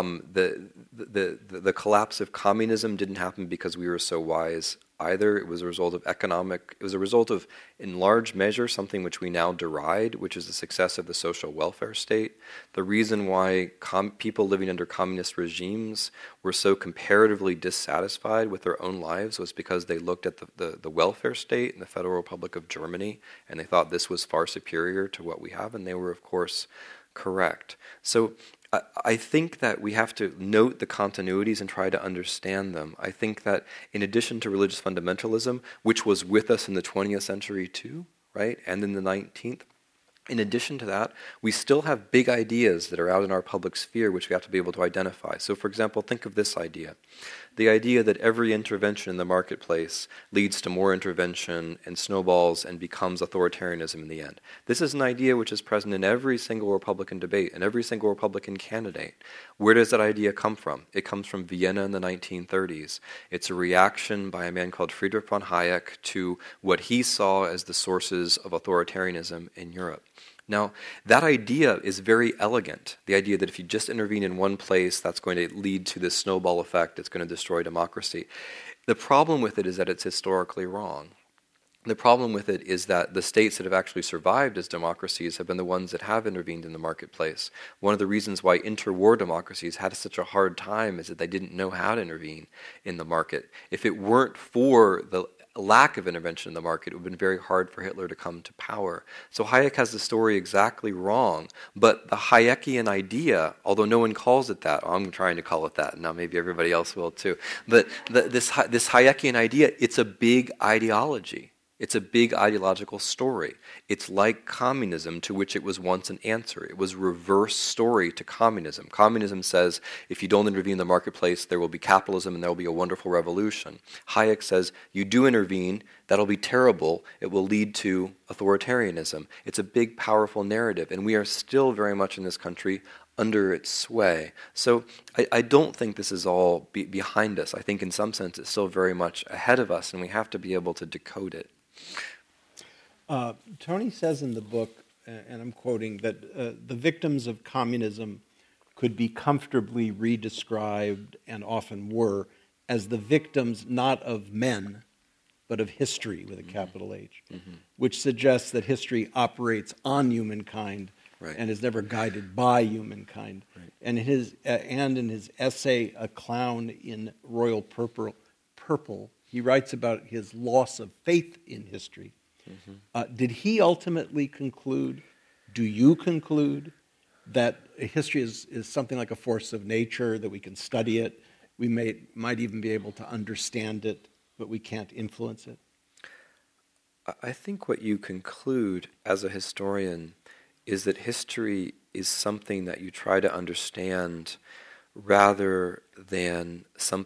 The collapse of communism didn't happen because we were so wise either. It was a result of it was a result of, in large measure, something which we now deride, which is the success of the social welfare state. The reason why people living under communist regimes were so comparatively dissatisfied with their own lives was because they looked at the welfare state in the Federal Republic of Germany, and they thought this was far superior to what we have, and they were, of course, correct. So I think that we have to note the continuities and try to understand them. I think that in addition to religious fundamentalism, which was with us in the 20th century too, right, and in the 19th, in addition to that, we still have big ideas that are out in our public sphere which we have to be able to identify. So, for example, think of this idea. The idea that every intervention in the marketplace leads to more intervention and snowballs and becomes authoritarianism in the end. This is an idea which is present in every single Republican debate and every single Republican candidate. Where does that idea come from? It comes from Vienna in the 1930s. It's a reaction by a man called Friedrich von Hayek to what he saw as the sources of authoritarianism in Europe. Now, that idea is very elegant, the idea that if you just intervene in one place, that's going to lead to this snowball effect, it's going to destroy democracy. The problem with it is that it's historically wrong. The problem with it is that the states that have actually survived as democracies have been the ones that have intervened in the marketplace. One of the reasons why interwar democracies had such a hard time is that they didn't know how to intervene in the market. If it weren't for the lack of intervention in the market, it would have been very hard for Hitler to come to power. So Hayek has the story exactly wrong, but the Hayekian idea, although no one calls it that, I'm trying to call it that, now maybe everybody else will too, but this Hayekian idea, it's a big ideology. It's a big ideological story. It's like communism, to which it was once an answer. It was reverse story to communism. Communism says, if you don't intervene in the marketplace, there will be capitalism and there will be a wonderful revolution. Hayek says, you do intervene, that'll be terrible, it will lead to authoritarianism. It's a big, powerful narrative, and we are still very much in this country under its sway. So I don't think this is all behind us. I think in some sense it's still very much ahead of us, and we have to be able to decode it. Tony says in the book, and I'm quoting, that the victims of communism could be comfortably redescribed, and often were, as the victims not of men, but of history, with a capital H, which suggests that history operates on humankind, right, and is never guided by humankind. Right. And in his essay, A Clown in Royal Purple, he writes about his loss of faith in history. Did he ultimately conclude, do you conclude, that history is something like a force of nature, that we can study it, we might even be able to understand it, but we can't influence it? I think what you conclude as a historian is that history is something that you try to understand rather than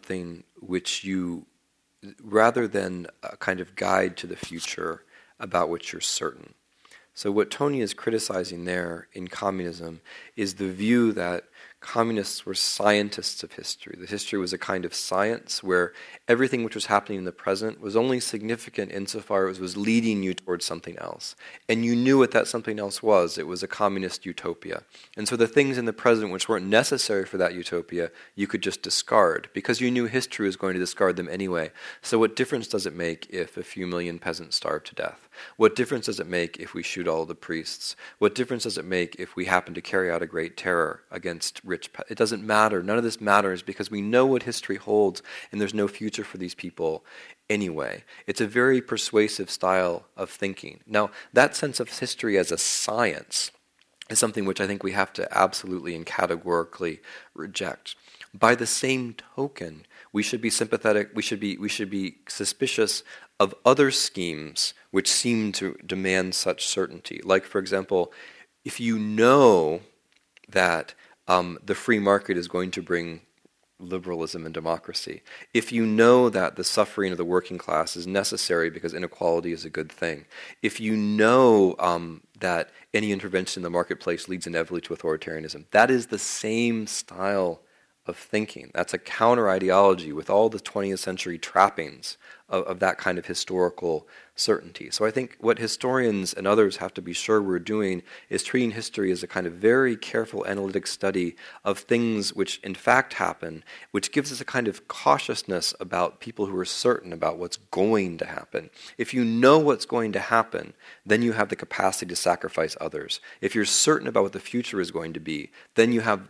rather than a kind of guide to the future about which you're certain. So what Tony is criticizing there in communism is the view that communists were scientists of history. The history was a kind of science where everything which was happening in the present was only significant insofar as it was leading you towards something else. And you knew what that something else was. It was a communist utopia. And so the things in the present which weren't necessary for that utopia, you could just discard, because you knew history was going to discard them anyway. So what difference does it make if a few million peasants starve to death? What difference does it make if we shoot all the priests? What difference does it make if we happen to carry out a great terror against rich? It doesn't matter. None of this matters because we know what history holds, and there's no future for these people anyway. It's a very persuasive style of thinking. Now, that sense of history as a science is something which I think we have to absolutely and categorically reject. By the same token, we should be sympathetic, we should be suspicious of other schemes which seem to demand such certainty. Like, for example, if you know that the free market is going to bring liberalism and democracy, if you know that the suffering of the working class is necessary because inequality is a good thing, if you know that any intervention in the marketplace leads inevitably to authoritarianism, that is the same style of thinking. That's a counter-ideology with all the 20th century trappings of that kind of historical certainty. So I think what historians and others have to be sure we're doing is treating history as a kind of very careful analytic study of things which in fact happen, which gives us a kind of cautiousness about people who are certain about what's going to happen. If you know what's going to happen, then you have the capacity to sacrifice others. If you're certain about what the future is going to be, then you have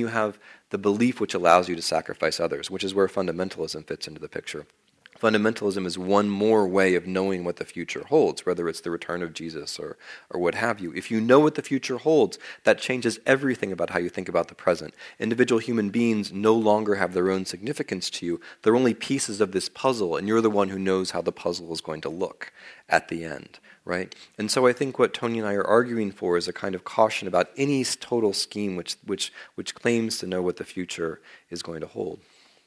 the belief which allows you to sacrifice others, which is where fundamentalism fits into the picture. Fundamentalism is one more way of knowing what the future holds, whether it's the return of Jesus or what have you. If you know what the future holds, that changes everything about how you think about the present. Individual human beings no longer have their own significance to you. They're only pieces of this puzzle, and you're the one who knows how the puzzle is going to look at the end, right? And so I think what Tony and I are arguing for is a kind of caution about any total scheme which claims to know what the future is going to hold.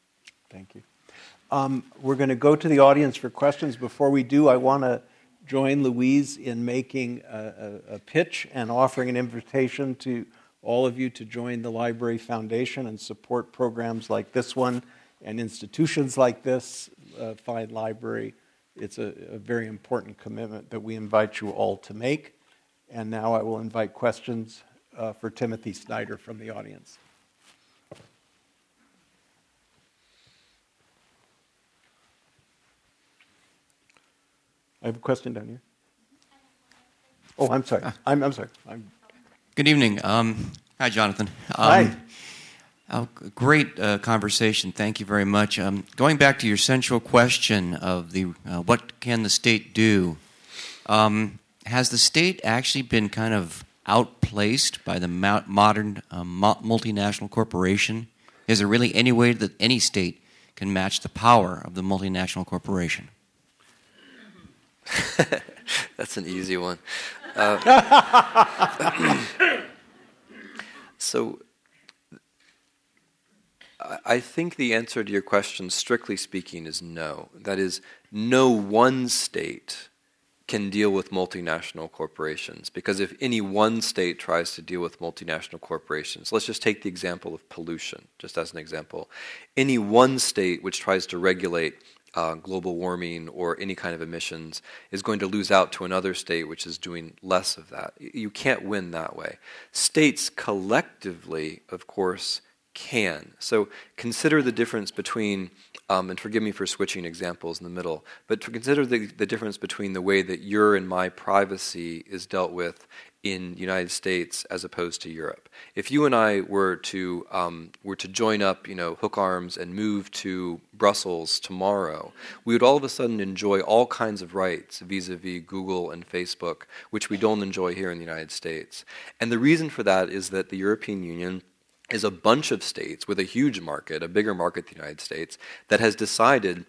Thank you. We're going to go to the audience for questions. Before we do, I want to join Louise in making a pitch and offering an invitation to all of you to join the Library Foundation and support programs like this one and institutions like this, Fine Library. It's a very important commitment that we invite you all to make. And now I will invite questions for Timothy Snyder from the audience. I have a question down here. Oh, I'm sorry. I'm sorry. Good evening. Hi, Jonathan. Hi. Great conversation. Thank you very much. Going back to your central question of the what can the state do, has the state actually been kind of outplaced by the modern multinational corporation? Is there really any way that any state can match the power of the multinational corporation? That's an easy one. So I think the answer to your question, strictly speaking, is no. That is, no one state can deal with multinational corporations, because if any one state tries to deal with multinational corporations, let's just take the example of pollution, just as an example. Any one state which tries to regulate global warming or any kind of emissions is going to lose out to another state which is doing less of that. You can't win that way. States collectively, of course, can. So consider the difference between, and forgive me for switching examples in the middle, but to consider the difference between the way that your and my privacy is dealt with in the United States as opposed to Europe. If you and I were to join up, hook arms and move to Brussels tomorrow, we would all of a sudden enjoy all kinds of rights vis-a-vis Google and Facebook, which we don't enjoy here in the United States. And the reason for that is that the European Union is a bunch of states with a huge market, a bigger market than the United States, that has decided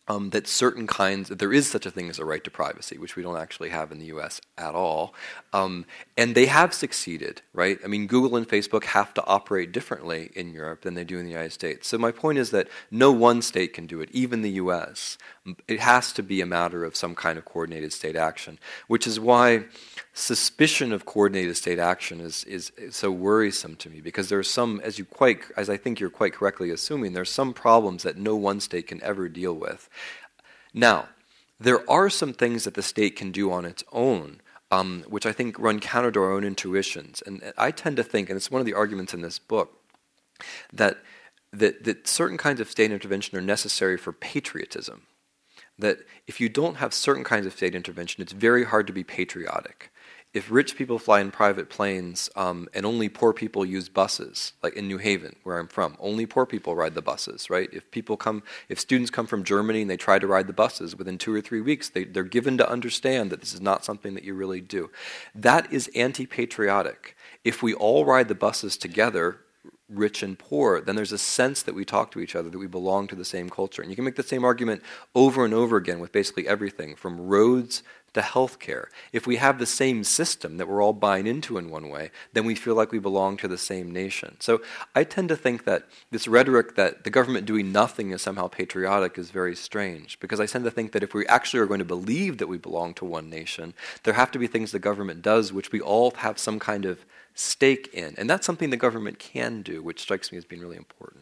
that there is such a thing as a right to privacy, which we don't actually have in the U.S. at all. And they have succeeded, right? I mean, Google and Facebook have to operate differently in Europe than they do in the United States. So my point is that no one state can do it, even the U.S. It has to be a matter of some kind of coordinated state action, which is why suspicion of coordinated state action is so worrisome to me, because there are some, as I think you're quite correctly assuming, there are some problems that no one state can ever deal with. Now, there are some things that the state can do on its own, which I think run counter to our own intuitions. And I tend to think, and it's one of the arguments in this book, that certain kinds of state intervention are necessary for patriotism. That if you don't have certain kinds of state intervention, it's very hard to be patriotic. If rich people fly in private planes and only poor people use buses, like in New Haven, where I'm from, only poor people ride the buses, right? If students come from Germany and they try to ride the buses, within 2 or 3 weeks, they're given to understand that this is not something that you really do. That is anti-patriotic. If we all ride the buses together, rich and poor, then there's a sense that we talk to each other, that we belong to the same culture. And you can make the same argument over and over again with basically everything, from roads to healthcare. If we have the same system that we're all buying into in one way, then we feel like we belong to the same nation. So I tend to think that this rhetoric that the government doing nothing is somehow patriotic is very strange, because I tend to think that if we actually are going to believe that we belong to one nation, there have to be things the government does which we all have some kind of stake in. And that's something the government can do, which strikes me as being really important.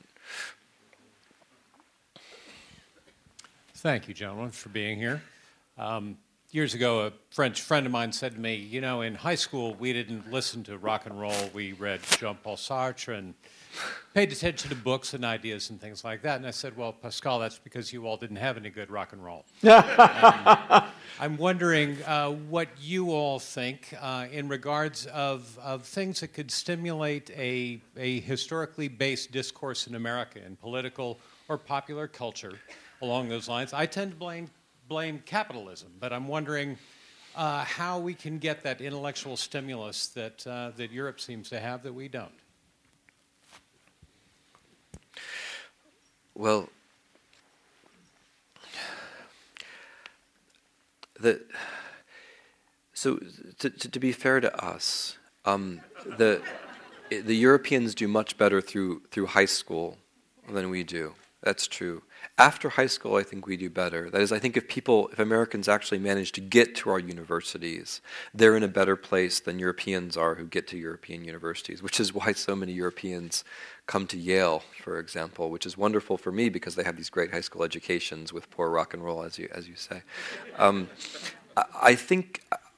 Thank you, gentlemen, for being here. Years ago, a French friend of mine said to me, in high school, we didn't listen to rock and roll. We read Jean-Paul Sartre and paid attention to books and ideas and things like that. And I said, well, Pascal, that's because you all didn't have any good rock and roll. I'm wondering what you all think in regards of things that could stimulate a historically based discourse in America in political or popular culture along those lines. I tend to blame capitalism, but I'm wondering how we can get that intellectual stimulus that Europe seems to have that we don't. Well, so to be fair to us, the Europeans do much better through high school than we do. That's true. After high school, I think we do better. That is, I think if Americans actually manage to get to our universities, they're in a better place than Europeans are who get to European universities, which is why so many Europeans come to Yale, for example, which is wonderful for me because they have these great high school educations with poor rock and roll, as you say. I think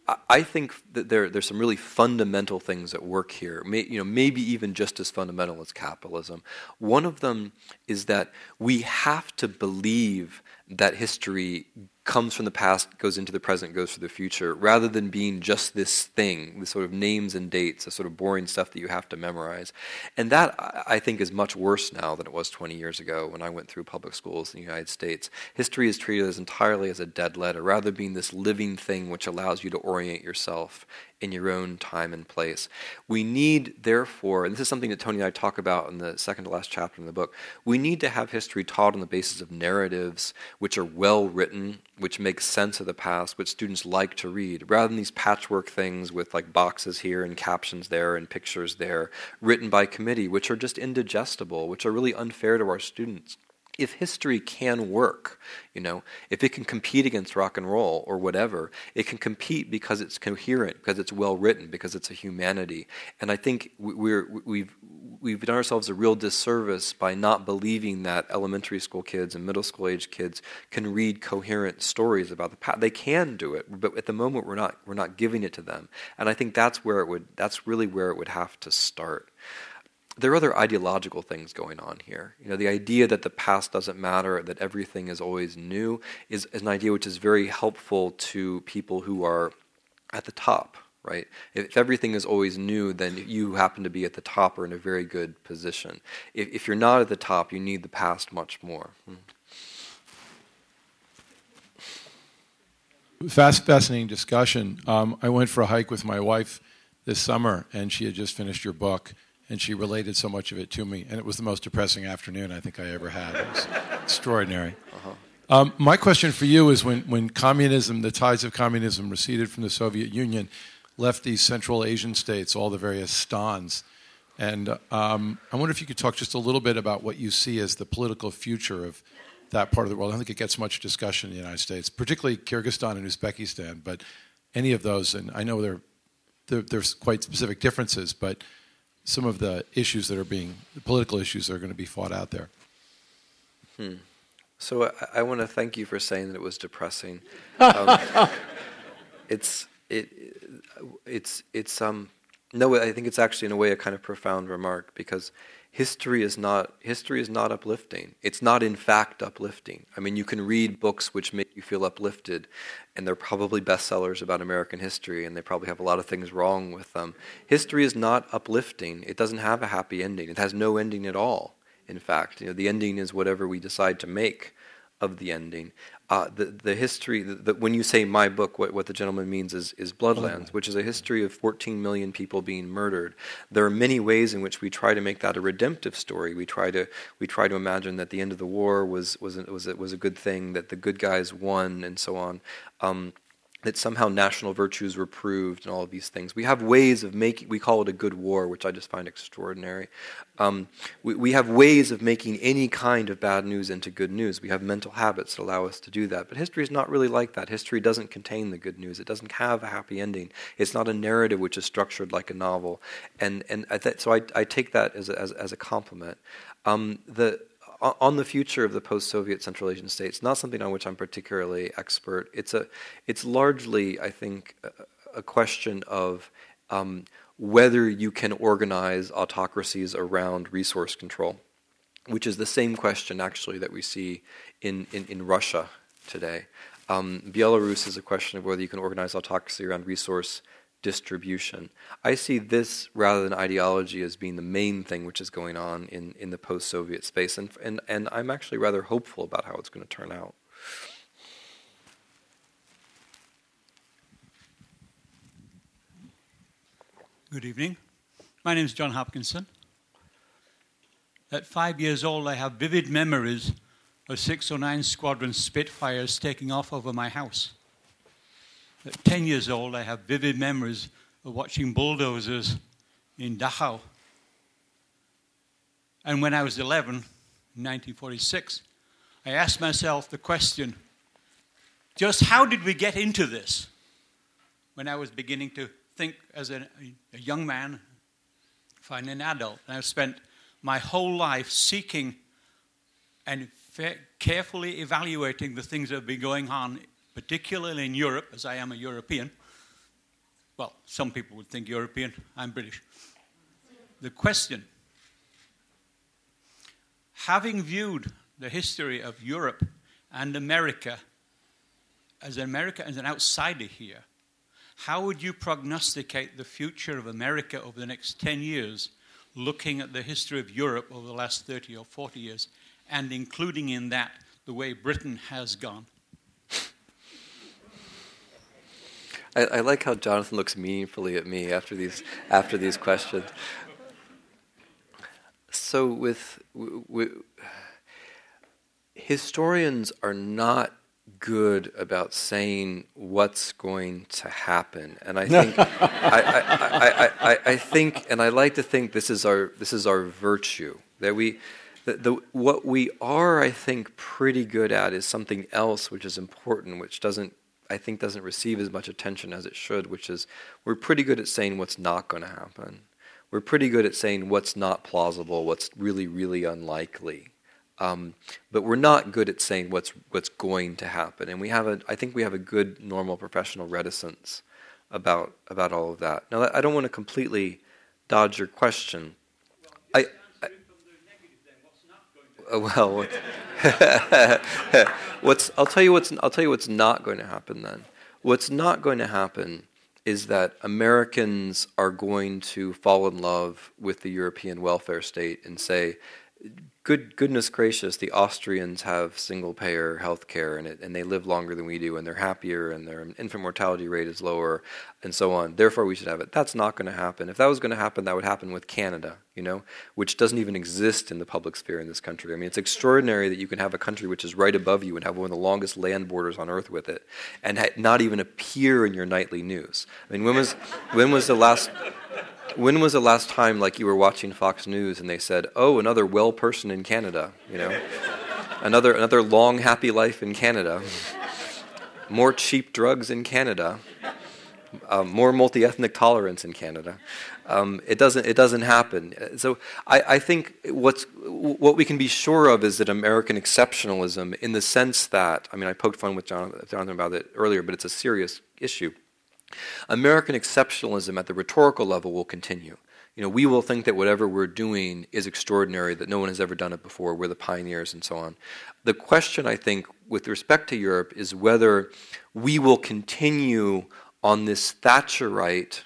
I think that there's some really fundamental things at work here, maybe even just as fundamental as capitalism. One of them is that we have to believe that history comes from the past, goes into the present, goes to the future, rather than being just this thing, this sort of names and dates, the sort of boring stuff that you have to memorize. And that, I think, is much worse now than it was 20 years ago when I went through public schools in the United States. History is treated entirely as a dead letter, rather than being this living thing which allows you to orient yourself in your own time and place. We need, therefore, and this is something that Tony and I talk about in the second to last chapter in the book, we need to have history taught on the basis of narratives which are well written, which make sense of the past, which students like to read, rather than these patchwork things with like boxes here and captions there and pictures there, written by committee, which are just indigestible, which are really unfair to our students. If history can work, if it can compete against rock and roll or whatever, it can compete because it's coherent, because it's well written, because it's a humanity. And I think we've done ourselves a real disservice by not believing that elementary school kids and middle school age kids can read coherent stories about the past. They can do it, but at the moment we're not giving it to them. And I think that's really where it would have to start. There are other ideological things going on here. The idea that the past doesn't matter, that everything is always new, is an idea which is very helpful to people who are at the top, right? If everything is always new, then you happen to be at the top or in a very good position. If you're not at the top, you need the past much more. Fascinating discussion. I went for a hike with my wife this summer, and she had just finished your book. And she related so much of it to me. And it was the most depressing afternoon I think I ever had. It was extraordinary. My question for you is when communism, the tides of communism receded from the Soviet Union, left these Central Asian states, all the various stans. And I wonder if you could talk just a little bit about what you see as the political future of that part of the world. I don't think it gets much discussion in the United States, particularly Kyrgyzstan and Uzbekistan. But any of those, and I know there's quite specific differences, but some of the issues the political issues that are going to be fought out there. So I want to thank you for saying that it was depressing. No, I think it's actually in a way a kind of profound remark, because history is not uplifting. It's not in fact uplifting. I mean, you can read books which make you feel uplifted, and they're probably bestsellers about American history, and they probably have a lot of things wrong with them. History is not uplifting. It doesn't have a happy ending. It has no ending at all. In fact, the ending is whatever we decide to make of the ending. The history, when you say my book, what the gentleman means is Bloodlands, which is a history of 14 million people being murdered. There are many ways in which we try to make that a redemptive story. We try to imagine that the end of the war was a good thing, that the good guys won, and so on. That somehow national virtues were proved and all of these things. We have ways of we call it a good war, which I just find extraordinary. We have ways of making any kind of bad news into good news. We have mental habits that allow us to do that. But history is not really like that. History doesn't contain the good news. It doesn't have a happy ending. It's not a narrative which is structured like a novel. So I take that as a compliment. On the future of the post-Soviet Central Asian states, not something on which I'm particularly expert. It's largely, I think, a question of whether you can organize autocracies around resource control, which is the same question actually that we see in Russia today. Belarus is a question of whether you can organize autocracy around resource distribution. I see this rather than ideology as being the main thing which is going on in the post-Soviet space, and I'm actually rather hopeful about how it's going to turn out. Good evening. My name is John Hopkinson. At 5 years old, I have vivid memories of 6 or 9 Squadron Spitfires taking off over my house. At 10 years old, I have vivid memories of watching bulldozers in Dachau. And when I was 11, in 1946, I asked myself the question, just how did we get into this? When I was beginning to think as a young man, finally an adult. And I've spent my whole life seeking and carefully evaluating the things that have been going on, particularly in Europe, as I am a European, Well, some people would think European. I'm British. The question, having viewed the history of Europe and America as an outsider here, how would you prognosticate the future of America over the next 10 years, looking at the history of Europe over the last 30 or 40 years, and including in that the way Britain has gone? I like how Jonathan looks meaningfully at me after these questions. So historians are not good about saying what's going to happen, and I think I think, and I like to think this is our virtue, that what we are, I think, pretty good at is something else which is important, which doesn't receive as much attention as it should, which is we're pretty good at saying what's not going to happen. We're pretty good at saying what's not plausible, what's really, really unlikely. But we're not good at saying what's going to happen. And I think we have a good, normal, professional reticence about all of that. Now, I don't want to completely dodge your question. I'll tell you what's not going to happen then. What's not going to happen is that Americans are going to fall in love with the European welfare state and say, goodness gracious, the Austrians have single-payer health care, and they live longer than we do, and they're happier, and their infant mortality rate is lower, and so on. Therefore, we should have it. That's not going to happen. If that was going to happen, that would happen with Canada, which doesn't even exist in the public sphere in this country. I mean, it's extraordinary that you can have a country which is right above you and have one of the longest land borders on Earth with it, and not even appear in your nightly news. I mean, when was the last time, like, you were watching Fox News and they said, "Oh, another well person in Canada, another long, happy life in Canada, more cheap drugs in Canada, more multi-ethnic tolerance in Canada"? It doesn't happen. So I think what we can be sure of is that American exceptionalism, in the sense that, I mean, I poked fun with Jonathan about it earlier, but it's a serious issue. American exceptionalism at the rhetorical level will continue. We will think that whatever we're doing is extraordinary, that no one has ever done it before, we're the pioneers, and so on. The question, I think, with respect to Europe is whether we will continue on this Thatcherite,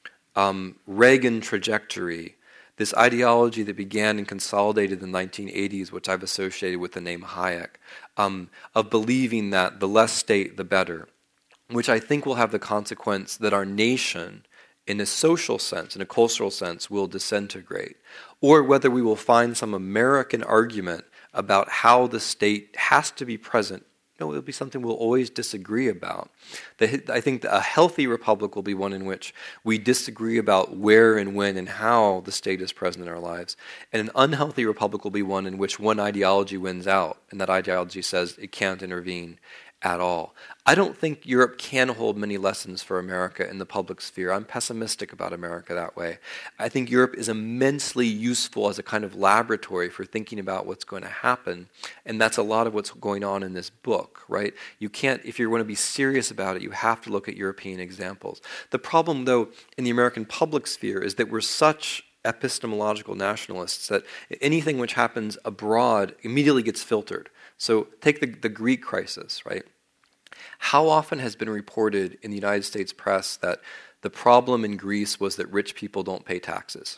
Reagan trajectory, this ideology that began and consolidated in the 1980s, which I've associated with the name Hayek, of believing that the less state, the better, which I think will have the consequence that our nation, in a social sense, in a cultural sense, will disintegrate, or whether we will find some American argument about how the state has to be present. It'll be something we'll always disagree about. I think a healthy republic will be one in which we disagree about where and when and how the state is present in our lives. And an unhealthy republic will be one in which one ideology wins out, and that ideology says it can't intervene at all. I don't think Europe can hold many lessons for America in the public sphere. I'm pessimistic about America that way. I think Europe is immensely useful as a kind of laboratory for thinking about what's going to happen, and that's a lot of what's going on in this book, right? You can't, if you're going to be serious about it, you have to look at European examples. The problem, though, in the American public sphere is that we're such epistemological nationalists that anything which happens abroad immediately gets filtered. So take the Greek crisis, right? How often has been reported in the United States press that the problem in Greece was that rich people don't pay taxes?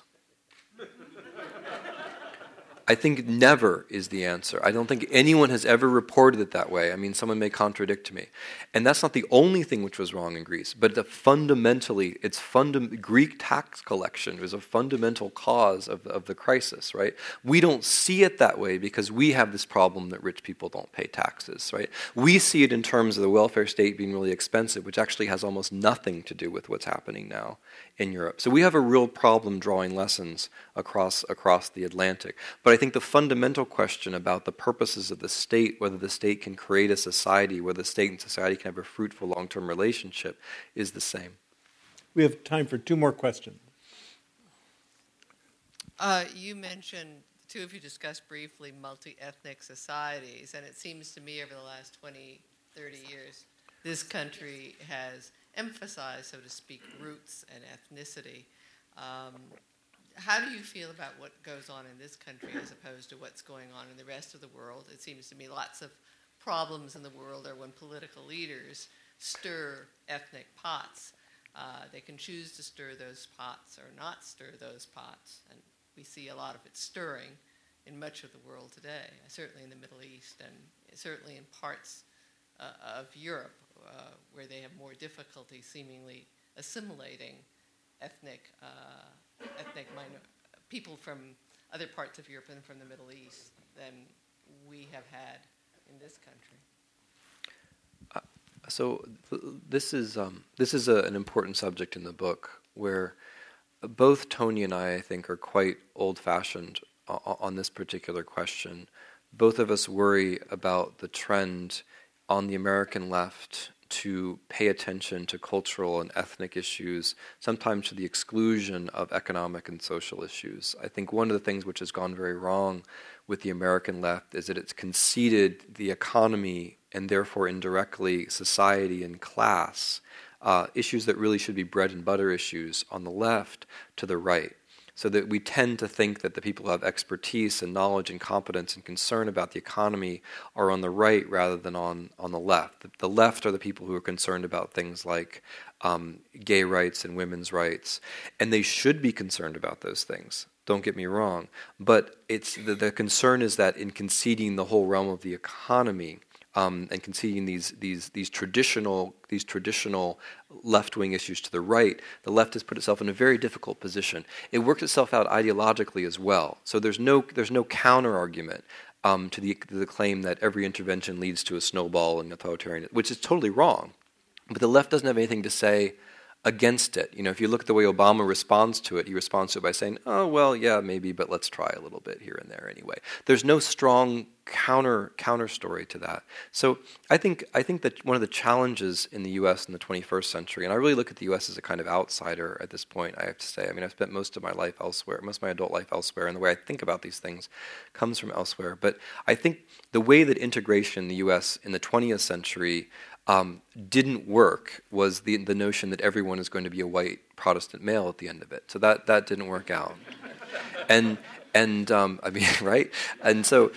I think never is the answer. I don't think anyone has ever reported it that way. I mean, someone may contradict me. And that's not the only thing which was wrong in Greece, but fundamentally, Greek tax collection was a fundamental cause of the crisis, right? We don't see it that way because we have this problem that rich people don't pay taxes, right? We see it in terms of the welfare state being really expensive, which actually has almost nothing to do with what's happening now in Europe. So we have a real problem drawing lessons across the Atlantic. But I think the fundamental question about the purposes of the state, whether the state can create a society, whether the state and society can have a fruitful long-term relationship, is the same. We have time for two more questions. You mentioned, the two of you discussed briefly multi-ethnic societies, and it seems to me over the last 20, 30 years, this country has emphasize, so to speak, roots and ethnicity. How do you feel about what goes on in this country as opposed to what's going on in the rest of the world? It seems to me lots of problems in the world are when political leaders stir ethnic pots. They can choose to stir those pots or not stir those pots, and we see a lot of it stirring in much of the world today, certainly in the Middle East and certainly in parts of Europe where they have more difficulty seemingly assimilating people from other parts of Europe and from the Middle East than we have had in this country. So this is an important subject in the book, where both Tony and I think, are quite old-fashioned on this particular question. Both of us worry about the trend on the American left to pay attention to cultural and ethnic issues, sometimes to the exclusion of economic and social issues. I think one of the things which has gone very wrong with the American left is that it's conceded the economy and therefore indirectly society and class, issues that really should be bread and butter issues on the left, to the right. So that we tend to think that the people who have expertise and knowledge and competence and concern about the economy are on the right rather than on the left. The left are the people who are concerned about things like gay rights and women's rights, and they should be concerned about those things. Don't get me wrong, but it's the concern is that in conceding the whole realm of the economy, and conceding these traditional left-wing issues to the right, the left has put itself in a very difficult position. It works itself out ideologically as well. So there's no counter-argument to the claim that every intervention leads to a snowball and authoritarianism, which is totally wrong. But the left doesn't have anything to say against it. If you look at the way Obama responds to it, he responds to it by saying, "Oh, well, yeah, maybe, but let's try a little bit here and there anyway." There's no strong counter story to that. So I think that one of the challenges in the U.S. in the 21st century, and I really look at the U.S. as a kind of outsider at this point, I have to say. I mean, I've spent most of my life elsewhere, most of my adult life elsewhere, and the way I think about these things comes from elsewhere. But I think the way that integration in the U.S. in the 20th century didn't work was the notion that everyone is going to be a white Protestant male at the end of it. So that didn't work out. And I mean, right? And so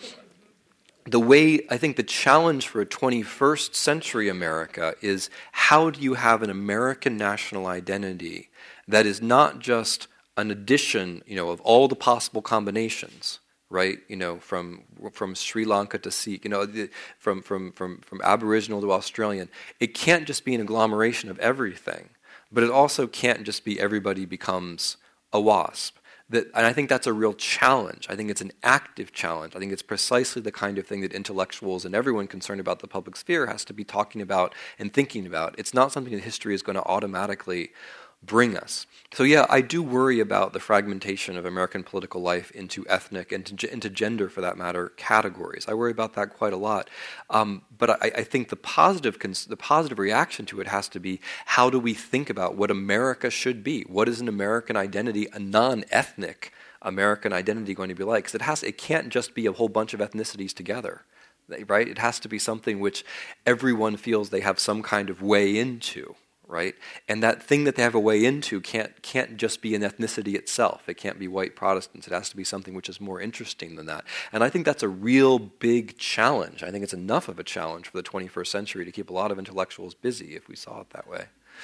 I think the challenge for a 21st century America is, how do you have an American national identity that is not just an addition, of all the possible combinations, right? From Sri Lanka to Sikh, from Aboriginal to Australian. It can't just be an agglomeration of everything, but it also can't just be everybody becomes a WASP. And I think that's a real challenge. I think it's an active challenge. I think it's precisely the kind of thing that intellectuals and everyone concerned about the public sphere has to be talking about and thinking about. It's not something that history is going to automatically bring us. So yeah, I do worry about the fragmentation of American political life into ethnic and into gender, for that matter, categories. I worry about that quite a lot. But I think the positive reaction to it has to be, how do we think about what America should be? What is an American identity, a non-ethnic American identity, going to be like? Because it can't just be a whole bunch of ethnicities together, right? It has to be something which everyone feels they have some kind of way into. Right, and that thing that they have a way into can't just be an ethnicity itself. It can't be white Protestants. It has to be something which is more interesting than that. And I think that's a real big challenge. I think it's enough of a challenge for the 21st century to keep a lot of intellectuals busy if we saw it that way.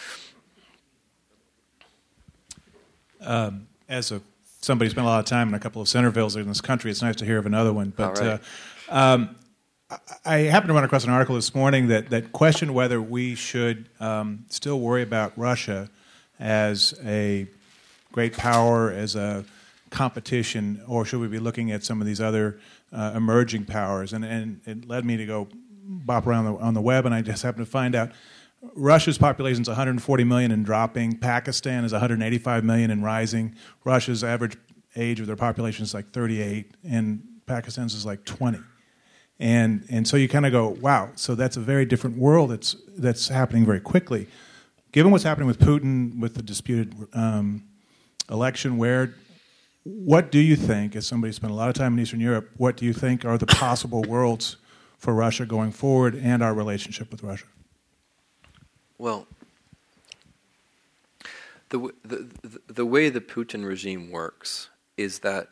As somebody who spent a lot of time in a couple of Centervilles in this country, it's nice to hear of another one. But right. I happened to run across an article this morning that questioned whether we should still worry about Russia as a great power, as a competition, or should we be looking at some of these other emerging powers? And it led me to go bop around on the web, and I just happened to find out Russia's population is 140 million and dropping. Pakistan is 185 million and rising. Russia's average age of their population is like 38, and Pakistan's is like 20. And so you kind of go, wow, so that's a very different world that's happening very quickly. Given what's happening with Putin, with the disputed election, what do you think, as somebody who spent a lot of time in Eastern Europe, what do you think are the possible worlds for Russia going forward and our relationship with Russia? Well, the way the Putin regime works is that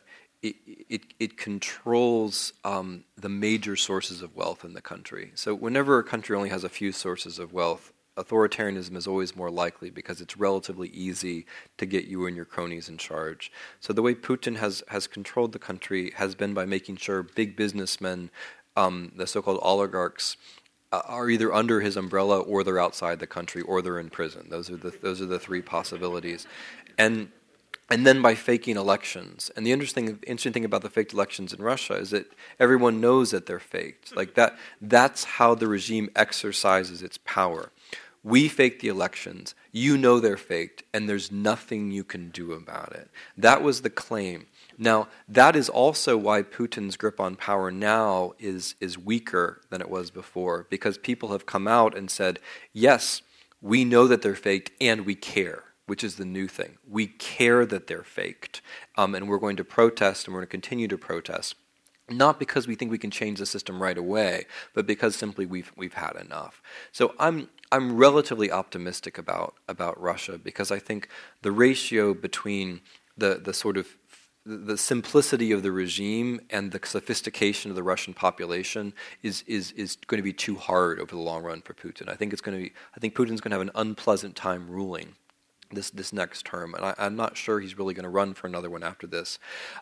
it controls the major sources of wealth in the country. So whenever a country only has a few sources of wealth, authoritarianism is always more likely because it's relatively easy to get you and your cronies in charge. So the way Putin has controlled the country has been by making sure big businessmen, the so-called oligarchs, are either under his umbrella or they're outside the country or they're in prison. Those are the three possibilities, and then by faking elections. And the interesting thing about the faked elections in Russia is that everyone knows that they're faked. Like that's how the regime exercises its power. We fake the elections, you know they're faked, and there's nothing you can do about it. That was the claim. Now, that is also why Putin's grip on power now is weaker than it was before, because people have come out and said, yes, we know that they're faked, and we care, which is the new thing. We care that they're faked, and we're going to protest, and we're going to continue to protest. Not because we think we can change the system right away, but because simply we've had enough. So I'm relatively optimistic about Russia, because I think the ratio between the sort of the simplicity of the regime and the sophistication of the Russian population is going to be too hard over the long run for Putin. I think Putin's going to have an unpleasant time ruling this next term, and I'm not sure he's really going to run for another one after this.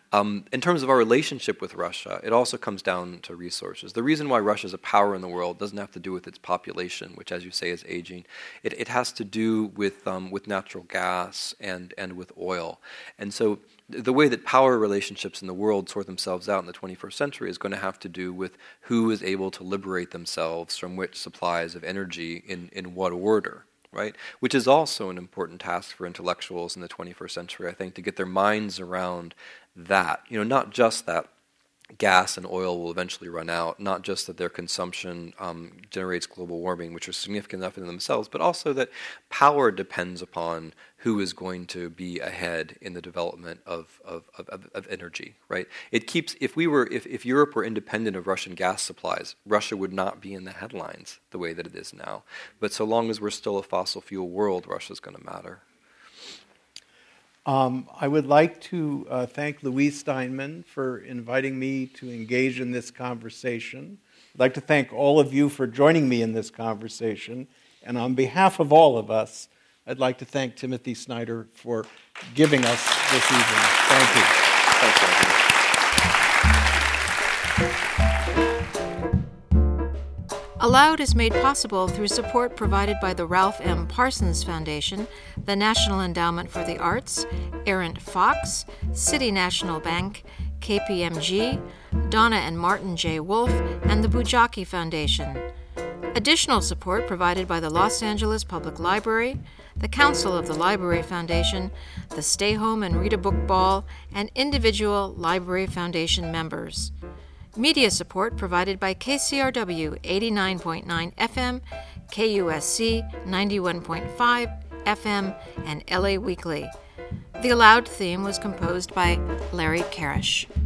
In terms of our relationship with Russia, it also comes down to resources. The reason why Russia is a power in the world doesn't have to do with its population, which, as you say, is aging. It has to do with natural gas and with oil. And so the way that power relationships in the world sort themselves out in the 21st century is going to have to do with who is able to liberate themselves from which supplies of energy in what order. Right, which is also an important task for intellectuals in the 21st century, I think, to get their minds around that. Not just that gas and oil will eventually run out, not just that their consumption generates global warming, which are significant enough in themselves, but also that power depends upon who is going to be ahead in the development of energy. Right? It keeps if Europe were independent of Russian gas supplies, Russia would not be in the headlines the way that it is now. But so long as we're still a fossil fuel world, Russia's going to matter. I would like to thank Louise Steinman for inviting me to engage in this conversation. I'd like to thank all of you for joining me in this conversation. And on behalf of all of us, I'd like to thank Timothy Snyder for giving us this evening. Thank you. Thanks, Anthony. Aloud is made possible through support provided by the Ralph M. Parsons Foundation, the National Endowment for the Arts, Errant Fox, City National Bank, KPMG, Donna and Martin J. Wolf, and the Bujaki Foundation. Additional support provided by the Los Angeles Public Library, the Council of the Library Foundation, the Stay Home and Read a Book Ball, and individual Library Foundation members. Media support provided by KCRW 89.9 FM, KUSC 91.5 FM, and LA Weekly. The Aloud theme was composed by Larry Karish.